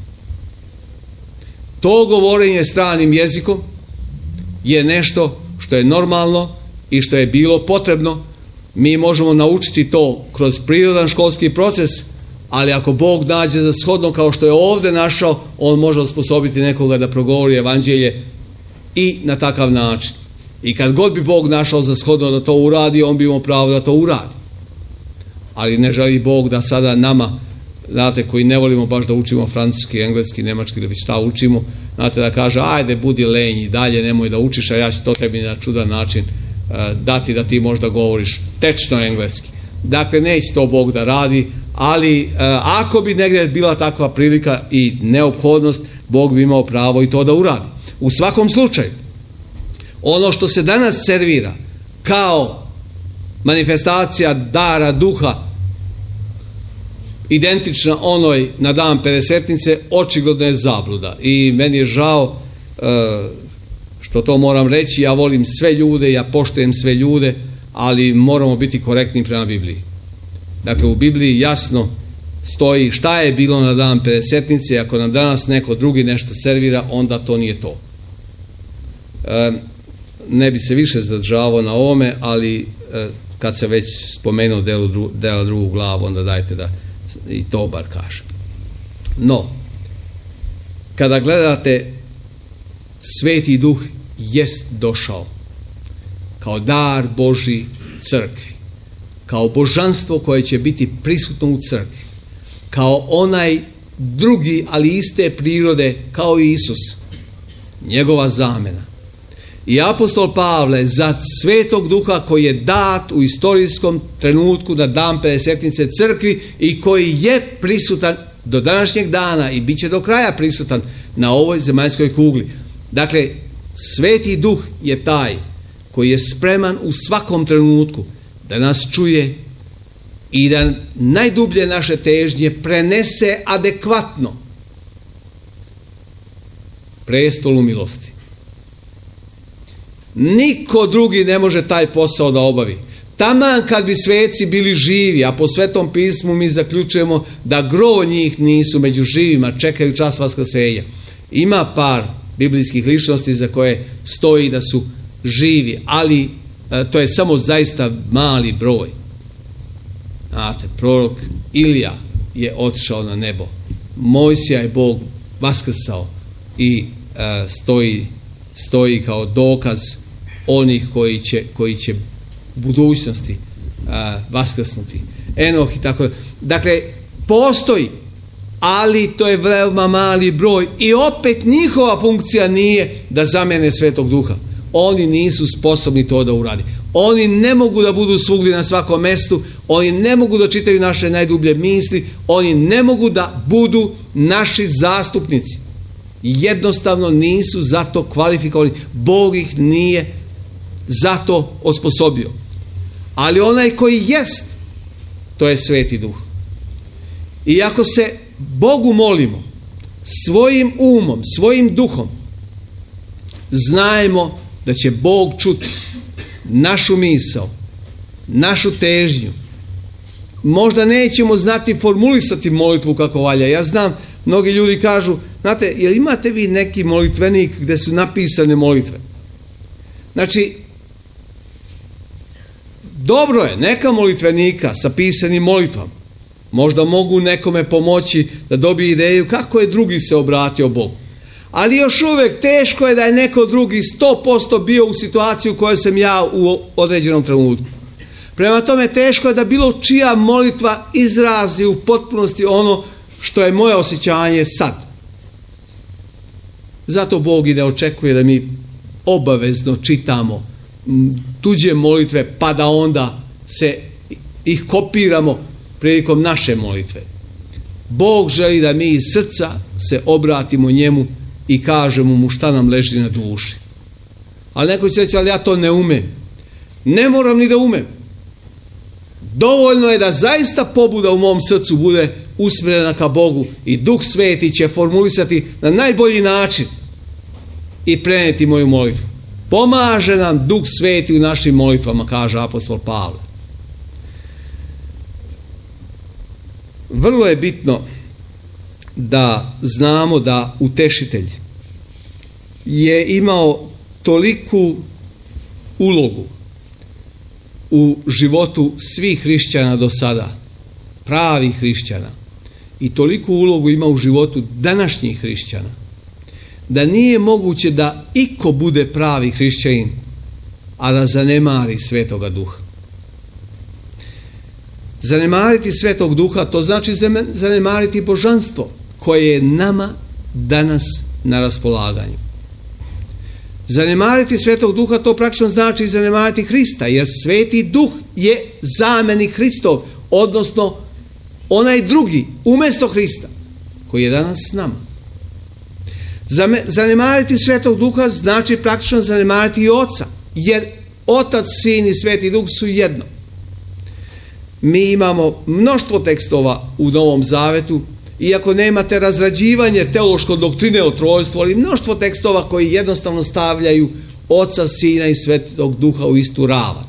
To govorenje stranim jezikom je nešto što je normalno i što je bilo potrebno. Mi možemo naučiti to kroz prirodan školski proces, ali ako Bog nađe za shodno kao što je ovdje našao, on može osposobiti nekoga da progovori evanđelje i na takav način. I kad god bi Bog našao za shodno da to uradi, on bi imao pravo da to uradi. Ali ne želi Bog da sada nama, znate, koji ne volimo baš da učimo francuski, engleski, nemački, ili šta učimo, znate, da kaže, ajde, budi lenj i dalje, nemoj da učiš, a ja ću to tebi na čudan način uh, dati da ti možda govoriš tečno engleski. Dakle, neće to Bog da radi, ali uh, ako bi negdje bila takva prilika i neophodnost, Bog bi imao pravo i to da uradi. U svakom slučaju, ono što se danas servira kao manifestacija dara duha, identična onoj na dan Pedesetnice, očigledno je zabluda. I meni je žao uh, što to moram reći. Ja volim sve ljude, ja poštujem sve ljude, ali moramo biti korektni prema Bibliji. Dakle, u Bibliji jasno stoji šta je bilo na dan Pedesetnice. Ako nam danas neko drugi nešto servira, onda to nije to. Uh, ne bi se više zadržavao na ovome, ali uh, kad se već spomenuo delu dru, dela drugu glavu, onda dajte da i to bar kažem. No, kada gledate, Sveti Duh jest došao kao dar Božji crkvi, kao božanstvo koje će biti prisutno u crkvi, kao onaj drugi, ali iste prirode kao i Isus, njegova zamena. I apostol Pavle za Svetog Duha koji je dat u istorijskom trenutku na dan Pedesetnice crkvi i koji je prisutan do današnjeg dana i bit će do kraja prisutan na ovoj zemaljskoj kugli. Dakle, Sveti Duh je taj koji je spreman u svakom trenutku da nas čuje i da najdublje naše težnje prenese adekvatno prestolu milosti. Niko drugi ne može taj posao da obavi. Taman kad bi sveci bili živi, a po Svetom pismu mi zaključujemo da gro njih nisu među živima, čekaju čas vaskrsenja. Ima par biblijskih ličnosti za koje stoji da su živi, ali e, to je samo zaista mali broj. Znate, prorok Ilija je otišao na nebo. Mojsija je Bog vaskrsao i e, stoji, stoji kao dokaz onih koji će, koji će u budućnosti a, vaskrsnuti. Enoh i tako. Dakle, postoji, ali to je veoma mali broj i opet njihova funkcija nije da zamene Svetog Duha. Oni nisu sposobni to da uradi. Oni ne mogu da budu svugdje na svakom mestu, oni ne mogu da čitaju naše najdublje misli, oni ne mogu da budu naši zastupnici. Jednostavno nisu za to kvalifikovani. Bog ih nije za to osposobio. Ali onaj koji jest, to je Sveti Duh. I ako se Bogu molimo svojim umom, svojim duhom, znajmo da će Bog čuti našu misao, našu težnju. Možda nećemo znati formulisati molitvu kako valja. Ja znam, mnogi ljudi kažu, znate, jel imate vi neki molitvenik gdje su napisane molitve? Znači, dobro je, neka molitvenika sa pisanim molitvama možda mogu nekome pomoći da dobije ideju kako je drugi se obratio Bogu. Ali još uvijek teško je da je neko drugi sto posto bio u situaciji u kojoj sam ja u određenom trenutku. Prema tome, teško je da bilo čija molitva izrazi u potpunosti ono što je moje osjećanje sad. Zato Bog i ne očekuje da mi obavezno čitamo tuđe molitve pa da onda se ih kopiramo prilikom naše molitve. Bog želi da mi iz srca se obratimo njemu i kažemo mu šta nam leži na duši. Ali neko će reći, ali ja to ne umem. Ne moram ni da umem. Dovoljno je da zaista pobuda u mom srcu bude usmjerena ka Bogu i Duh Sveti će formulisati na najbolji način i prenijeti moju molitvu. Pomaže nam Duh Sveti u našim molitvama, kaže apostol Pavle. Vrlo je bitno da znamo da utešitelj je imao toliku ulogu u životu svih hrišćana do sada, pravih hrišćana, i toliku ulogu ima u životu današnjih hrišćana, da nije moguće da iko bude pravi hrišćanin, a da zanemari Svetoga Duha. Zanemariti Svetog Duha, to znači zanemariti božanstvo koje je nama danas na raspolaganju. Zanemariti Svetog Duha, to praktično znači zanemariti Hrista, jer Sveti Duh je zamenik Hristov, odnosno onaj drugi, umjesto Hrista, koji je danas s nama. Zanemariti Svetog Duha znači praktično zanemariti i Oca, jer Otac, Sin i Sveti Duh su jedno. Mi imamo mnoštvo tekstova u Novom Zavetu, iako nemate razrađivanje teološko doktrine o trojstvu, ali mnoštvo tekstova koji jednostavno stavljaju Oca, Sina i Svetog Duha u istu ravan,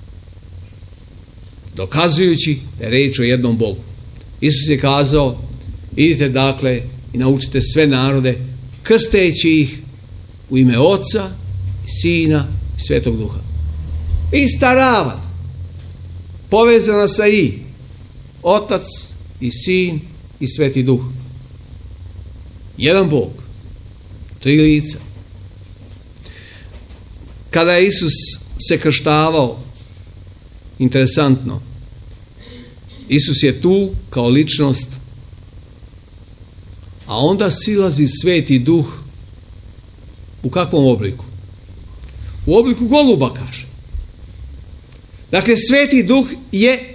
dokazujući da je riječ o jednom Bogu. Isus je kazao: idite dakle i naučite sve narode, krsteći ih u ime Oca, Sina i Svetog Duha. Ista ravan, povezana sa i Otac i Sin i Sveti Duh. Jedan Bog, tri lica. Kada je Isus se krštavao, interesantno, Isus je tu kao ličnost, a onda silazi Sveti Duh u kakvom obliku? U obliku goluba, kaže. Dakle, Sveti Duh je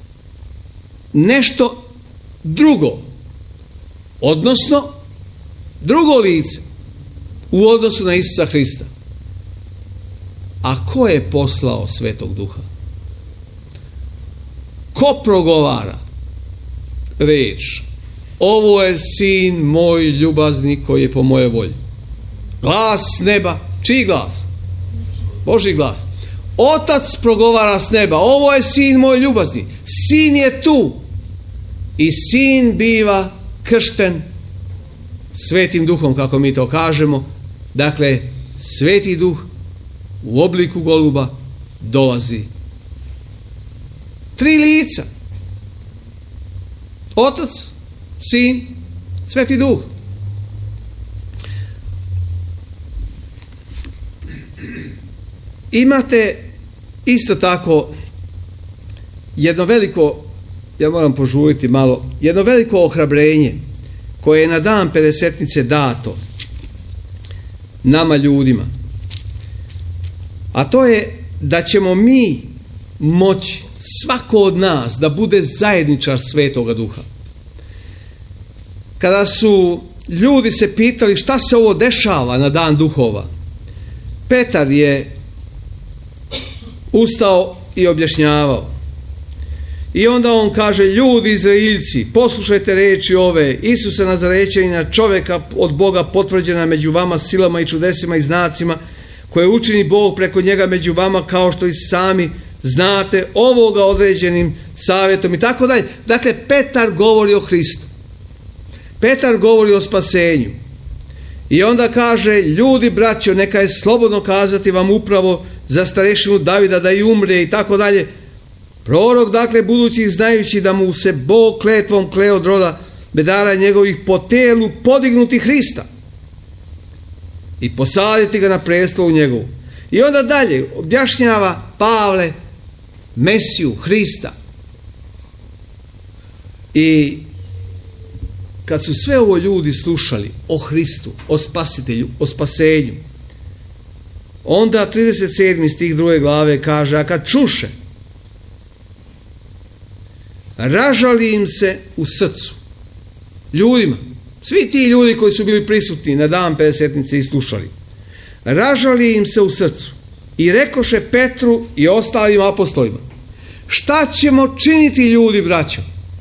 nešto drugo, odnosno drugo lice u odnosu na Isusa Hrista. A ko je poslao Svetog Duha? Ko progovara riječ: ovo je Sin moj ljubazni koji je po moje volji? Glas s neba. Čiji glas? Božji glas. Otac progovara s neba: ovo je Sin moj ljubazni. Sin je tu i Sin biva kršten Svetim Duhom, kako mi to kažemo. Dakle, Sveti Duh u obliku goluba dolazi. Tri lica: Otac, Sin, Sveti Duh. Imate isto tako jedno veliko, ja moram požuriti malo, jedno veliko ohrabrenje koje je na dan Pedesetnice dato nama ljudima. A to je da ćemo mi moći, svako od nas, da bude zajedničar Svetoga Duha. Kada su ljudi se pitali šta se ovo dešava na dan duhova, Petar je ustao i objašnjavao. I onda on kaže: ljudi Izraeljci, poslušajte riječi ove, Isusa Nazarećanina, čovjeka od Boga potvrđena među vama silama i čudesima i znacima, koje učini Bog preko njega među vama, kao što i sami znate, ovoga određenim savjetom i tako dalje. Dakle, Petar govori o Hristu. Petar govori o spasenju. I onda kaže: ljudi, braćo, neka je slobodno kazati vam upravo za starešinu Davida da i umre i tako dalje. Prorok, dakle, budući znajući da mu se Bog kletvom kleo od roda bedara njegovih po telu podignuti Hrista i posaditi ga na prestolu njegovu. I onda dalje objašnjava Pavle Mesiju, Hrista. I kad su sve ovo ljudi slušali o Hristu, o Spasitelju, o spasenju, onda trideset sedmi stih druge glave kaže: a kad čuše, ražali im se u srcu. Ljudima, svi ti ljudi koji su bili prisutni na dan Pedesetnice i slušali, ražali im se u srcu i rekoše Petru i ostalim apostolima: šta ćemo činiti, ljudi, braćo?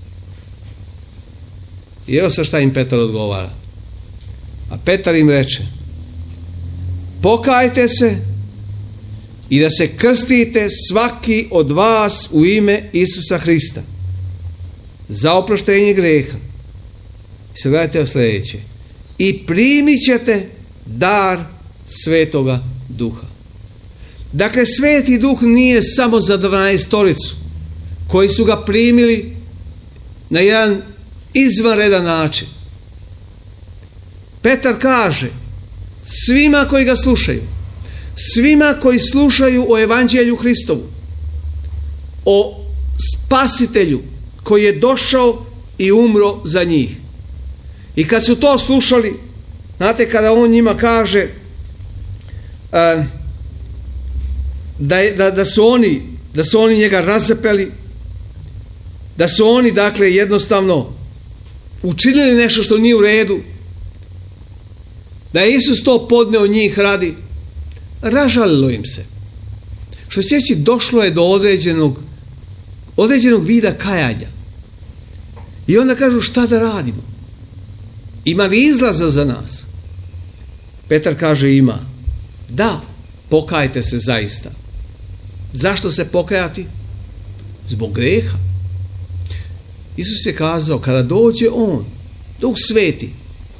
I evo sa šta im Petar odgovara. A Petar im reče: pokajte se i da se krstite svaki od vas u ime Isusa Hrista za oproštenje greha. I sad gledajte sljedeće. I primit ćete dar Svetoga Duha. Dakle, Sveti Duh nije samo za dvanaestoricu koji su ga primili na jedan izvanredan način. Petar kaže svima koji ga slušaju, svima koji slušaju o Evanđelju Hristovu, o Spasitelju koji je došao i umro za njih. I kad su to slušali, znate, kada on njima kaže a, da, da, da su oni da su oni njega razapeli, da su oni dakle jednostavno učinili nešto što nije u redu, da je Isus to podneo njih radi, ražalilo im se. Što će reći, došlo je do određenog određenog vida kajanja. I onda kažu, šta da radimo? Ima li izlaza za nas? Petar kaže, ima. Da, pokajte se zaista. Zašto se pokajati? Zbog greha. Isus je kazao, kada dođe on, Duh Sveti,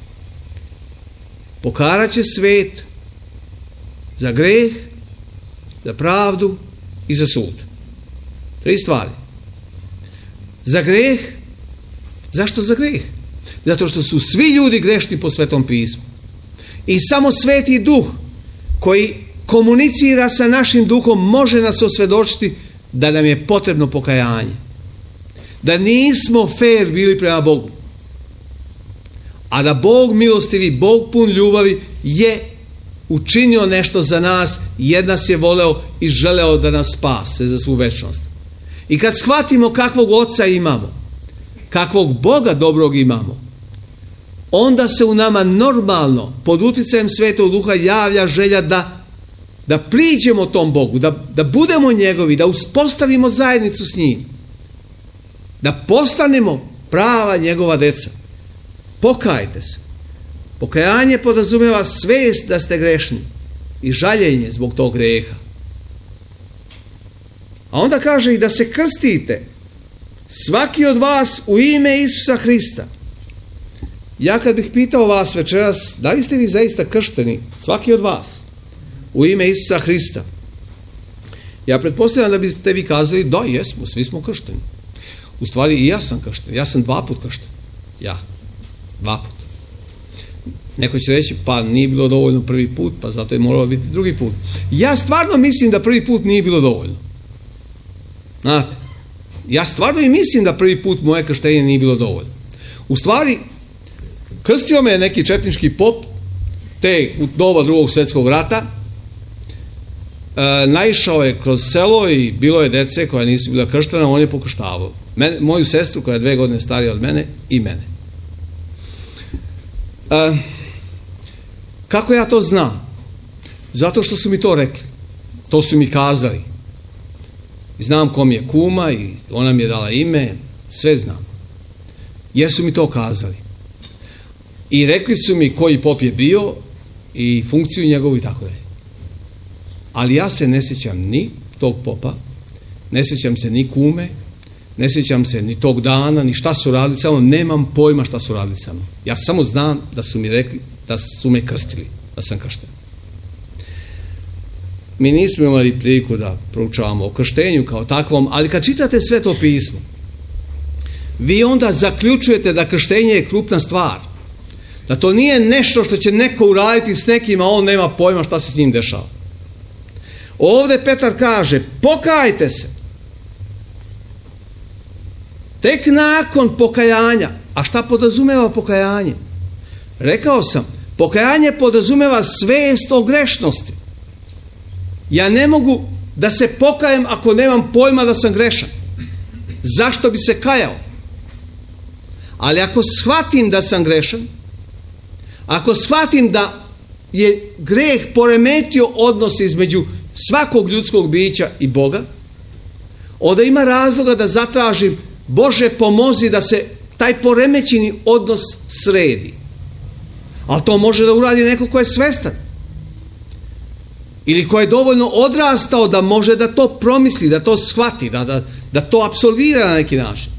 pokarat će svet za greh, za pravdu i za sud. Tri stvari. Za greh. Zašto za greh? Zato što su svi ljudi grešni po Svetom pismu. I samo Sveti Duh koji komunicira sa našim duhom može nas osvjedočiti da nam je potrebno pokajanje. Da nismo fair bili prema Bogu. A da Bog milostivi, Bog pun ljubavi je učinio nešto za nas, jer nas je voleo i želeo da nas spase za svu večnost. I kad shvatimo kakvog Oca imamo, kakvog Boga dobrog imamo, onda se u nama normalno, pod utjecajem Svetog Duha, javlja želja da, da priđemo tom Bogu, da, da budemo njegovi, da uspostavimo zajednicu s njim, da postanemo prava njegova deca. Pokajte se. Pokajanje podrazumijeva svijest da ste grešni i žaljenje zbog tog greha. A onda kaže i da se krstite svaki od vas u ime Isusa Hrista. Ja kad bih pitao vas večeras, da li ste vi zaista kršteni, svaki od vas, u ime Isusa Hrista? Ja pretpostavljam da biste vi kazali, da, jesmo, svi smo kršteni. U stvari i ja sam kršten, ja sam dva put kršten. Ja, dva put. Neko će reći, pa nije bilo dovoljno prvi put, pa zato je moralo biti drugi put. Ja stvarno mislim da prvi put nije bilo dovoljno. Znate, ja stvarno i mislim da prvi put moje krštenje nije bilo dovoljno. U stvari, krstio me neki četnički pop, te u doba drugog svjetskog rata, e, naišao je kroz selo i bilo je dece koja nisu bila krštena, on je pokrštavao. Mene, moju sestru koja je dve godine starija od mene i mene. E, kako ja to znam? Zato što su mi to rekli. To su mi kazali. Znam kom je kuma i ona mi je dala ime, sve znam. Jer su mi to kazali. I rekli su mi koji pop je bio i funkciju njegovu i tako dalje. Ali ja se ne sjećam ni tog popa, ne sjećam se ni kume, ne sjećam se ni tog dana, ni šta su radili sa mnom, nemam pojma šta su radili sa mnom. Ja samo znam da su mi rekli da su me krstili, da sam kršten. Mi nismo imali priliku da proučavamo o krštenju kao takvom, ali kad čitate Sveto pismo, vi onda zaključujete da krštenje je krupna stvar. Da to nije nešto što će neko uraditi s nekim, a on nema pojma šta se s njim dešava. Ovdje Petar kaže, pokajte se. Tek nakon pokajanja. A šta podrazumeva pokajanje? Rekao sam, pokajanje podrazumeva svijest o grešnosti. Ja ne mogu da se pokajem ako nemam pojma da sam grešan. Zašto bi se kajao? Ali ako shvatim da sam grešan, ako shvatim da je greh poremetio odnose između svakog ljudskog bića i Boga, onda ima razloga da zatražim, Bože, pomozi da se taj poremećeni odnos sredi. Ali to može da uradi neko ko je svestan. ili ko je dovoljno odrastao da može da to promisli, da to shvati, da, da, da to apsolvira na neki način.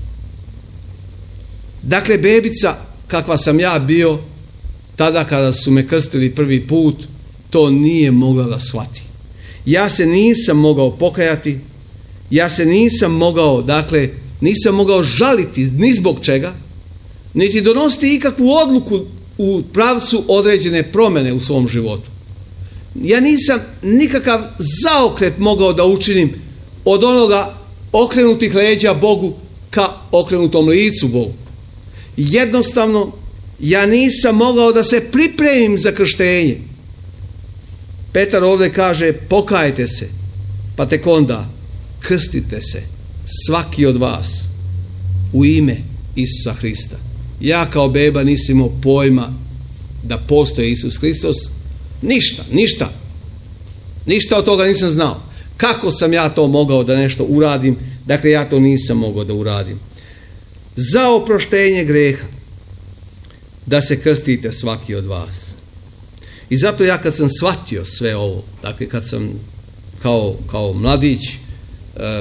Dakle, bebica kakva sam ja bio tada kada su me krstili prvi put, to nije mogla da shvati. Ja se nisam mogao pokajati, ja se nisam mogao, dakle, nisam mogao žaliti ni zbog čega, niti donositi ikakvu odluku u pravcu određene promjene u svom životu. Ja nisam nikakav zaokret mogao da učinim od onoga okrenutih leđa Bogu ka okrenutom licu Bogu. Jednostavno, ja nisam mogao da se pripremim za krštenje. Petar ovdje kaže, pokajte se, pa tek onda krstite se, svaki od vas, u ime Isusa Hrista. Ja kao beba nisam imao pojma da postoji Isus Hristos. Ništa, ništa. Ništa od toga nisam znao. Kako sam ja to mogao da nešto uradim? Dakle, ja to nisam mogao da uradim. Za oproštenje greha da se krstite svaki od vas. I zato ja kad sam shvatio sve ovo, dakle kad sam kao, kao mladić eh,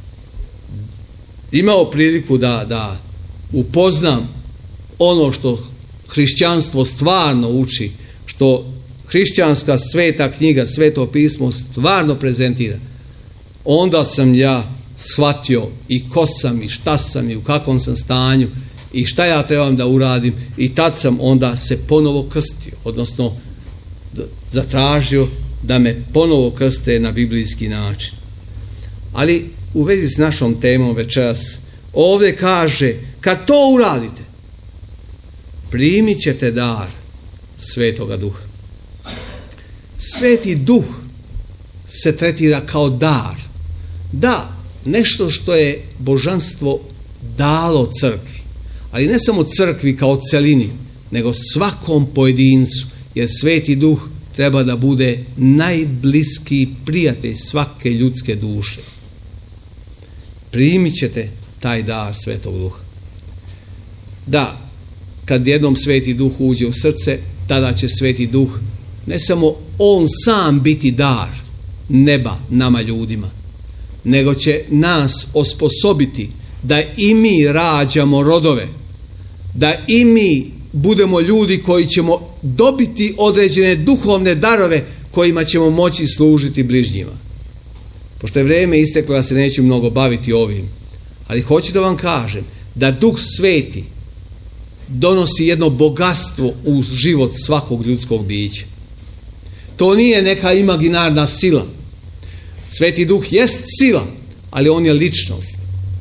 imao priliku da, da upoznam ono što hrišćanstvo stvarno uči, što hrišćanska sveta knjiga, sveto pismo stvarno prezentira, onda sam ja shvatio i ko sam i šta sam i u kakvom sam stanju i šta ja trebam da uradim, i tad sam onda se ponovo krstio, odnosno zatražio da me ponovo krste na biblijski način. Ali u vezi s našom temom večeras ovdje kaže, kad to uradite, primit ćete dar Svetoga Duha. Sveti Duh se tretira kao dar. Da, nešto što je božanstvo dalo crkvi, ali ne samo crkvi kao celini, nego svakom pojedincu, jer Sveti Duh treba da bude najbliskiji prijatelj svake ljudske duše. Primit ćete taj dar Svetog Duha. Da, kad jednom Sveti Duh uđe u srce, tada će Sveti Duh, ne samo on sam biti dar neba nama ljudima, nego će nas osposobiti da i mi rađamo rodove, da i mi budemo ljudi koji ćemo dobiti određene duhovne darove kojima ćemo moći služiti bližnjima. Pošto je vrijeme isteklo, ja se neću mnogo baviti ovim, ali hoću da vam kažem da Duh Sveti donosi jedno bogatstvo u život svakog ljudskog bića. To nije neka imaginarna sila. Sveti Duh jest sila, ali on je ličnost.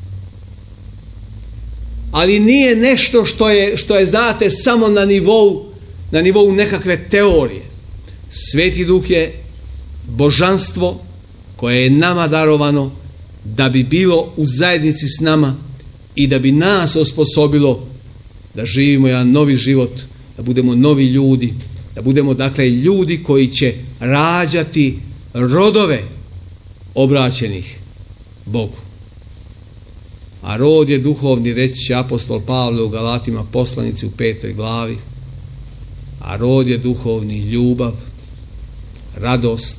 Ali nije nešto što je, što je znate, samo na nivou, na nivou nekakve teorije. Sveti Duh je božanstvo koje je nama darovano da bi bilo u zajednici s nama i da bi nas osposobilo da živimo jedan novi život, da budemo novi ljudi, da budemo dakle ljudi koji će rađati rodove obraćenih Bogu. A rod je duhovni, reći će apostol Pavle u Galatima poslanici u petoj glavi. A rod je duhovni ljubav, radost,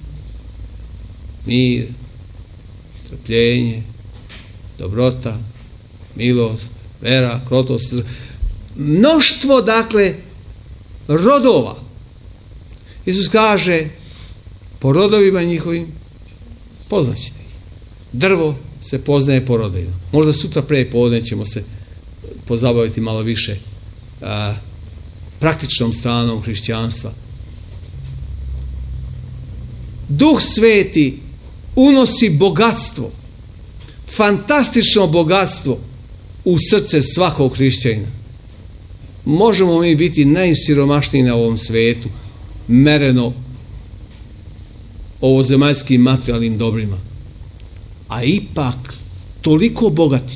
mir, trpljenje, dobrota, milost, vera, krotost. Mnoštvo, dakle, rodova. Isus kaže, po rodovima njihovim poznaćete ih. Drvo se poznaje po rodovima. Možda sutra pre podne ćemo se pozabaviti malo više a, praktičnom stranom hrišćanstva. Duh Sveti unosi bogatstvo, fantastično bogatstvo u srce svakog hrišćanina. Možemo mi biti najsiromašniji na ovom svijetu, mereno ovozemaljskim materijalnim dobrima, a ipak toliko bogati,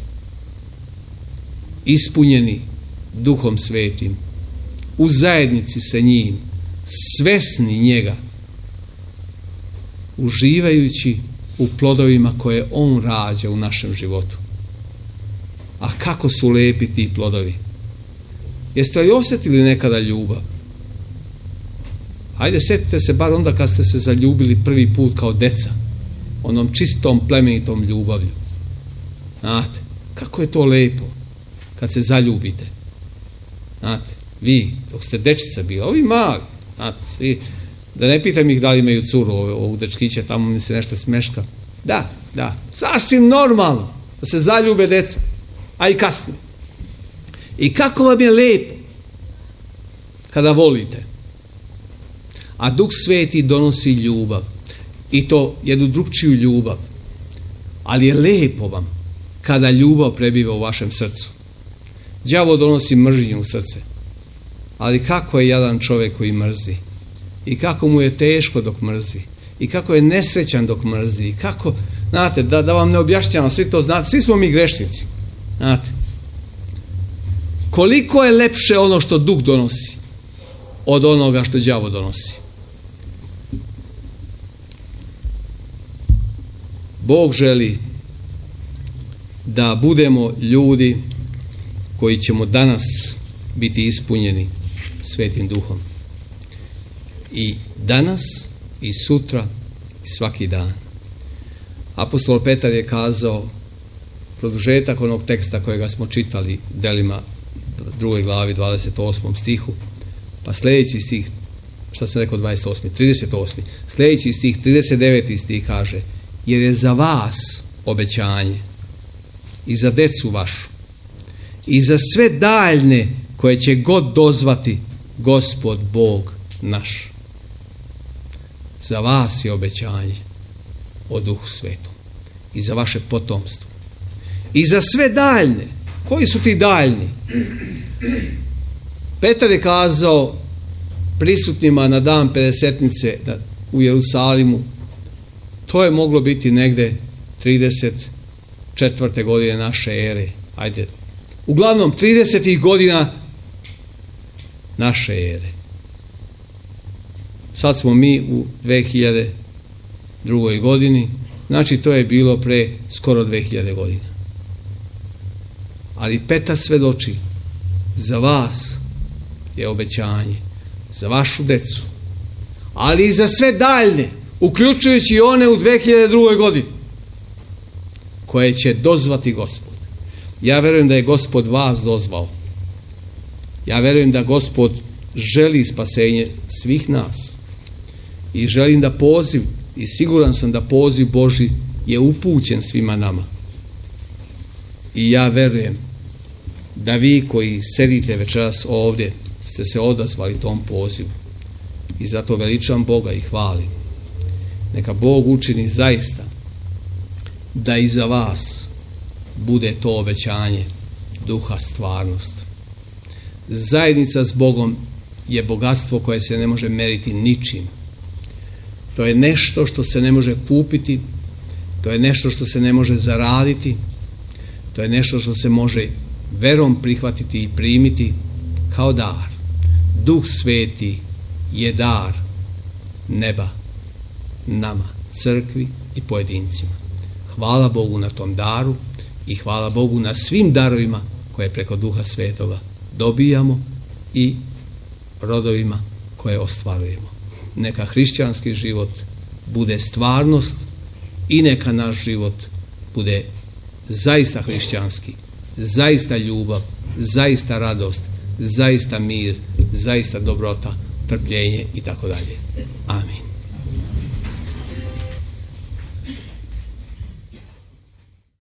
ispunjeni Duhom Svetim, u zajednici sa njim, svesni njega, uživajući u plodovima koje on rađa u našem životu. A kako su lepi ti plodovi? Jeste li osjetili nekada ljubav? Hajde, sjetite se bar onda kad ste se zaljubili prvi put kao deca, onom čistom plemenitom ljubavlju. Znate, kako je to lepo kad se zaljubite. Znate, vi, dok ste dečica bili, ovi mali, znate, svi, da ne pitam ih da li imaju curu, ovog dečkića, tamo mi se nešto smeška. Da, da, sasvim normalno da se zaljube deca, a i kasnije. I kako vam je lepo kada volite. A Duh Sveti donosi ljubav. I to jednu drugčiju ljubav. Ali je lepo vam kada ljubav prebiva u vašem srcu. Đavo donosi mržnju u srce. Ali kako je jadan čovjek koji mrzi. I kako mu je teško dok mrzi. I kako je nesrećan dok mrzi. I kako, znate, da, da vam ne objašnjavam, svi to znate, svi smo mi grešnici. Znate. Koliko je lepše ono što Duh donosi od onoga što đavo donosi. Bog želi da budemo ljudi koji ćemo danas biti ispunjeni Svetim Duhom. I danas, i sutra, i svaki dan. Apostol Petar je kazao, produžetak onog teksta kojega smo čitali Delima drugoj glavi dvadeset osmom stihu, pa sljedeći stih, šta sam rekao dvadeset osmi, trideset osmi, sljedeći stih, trideset deveti stih kaže, jer je za vas obećanje i za decu vašu i za sve daljne koje će god dozvati Gospod Bog naš. Za vas je obećanje o Duhu Svetom i za vaše potomstvo i za sve daljne. Koji su ti daljni? Petar je kazao prisutnima na dan Pedesetnice u Jerusalimu, to je moglo biti negde trideset četvrte godine naše ere. Ajde. Uglavnom tridesetih godina naše ere. Sad smo mi u dve hiljade drugoj godini, znači to je bilo pre skoro dve hiljade godina. Ali Petar svedoči, za vas je obećanje, za vašu decu, ali i za sve daljne, uključujući one u dve hiljade drugoj godini, koje će dozvati Gospod. Ja verujem da je Gospod vas dozvao. Ja verujem da Gospod želi spasenje svih nas. I želim da poziv, i siguran sam da poziv Božji je upućen svima nama. I ja verujem da vi koji sedite večeras ovdje ste se odazvali tom pozivu. I zato veličam Boga i hvalim. Neka Bog učini zaista da i za vas bude to obećanje Duha stvarnost. Zajednica s Bogom je bogatstvo koje se ne može meriti ničim. To je nešto što se ne može kupiti, to je nešto što se ne može zaraditi, to je nešto što se može verom prihvatiti i primiti kao dar. Duh Sveti je dar neba nama, crkvi i pojedincima. Hvala Bogu na tom daru i hvala Bogu na svim darovima koje preko Duha Svetoga dobijamo i rodovima koje ostvarujemo. Neka hrišćanski život bude stvarnost i neka naš život bude zaista hrišćanski, zaista ljubav, zaista radost, zaista mir, zaista dobrota, trpljenje i tako dalje. Amin.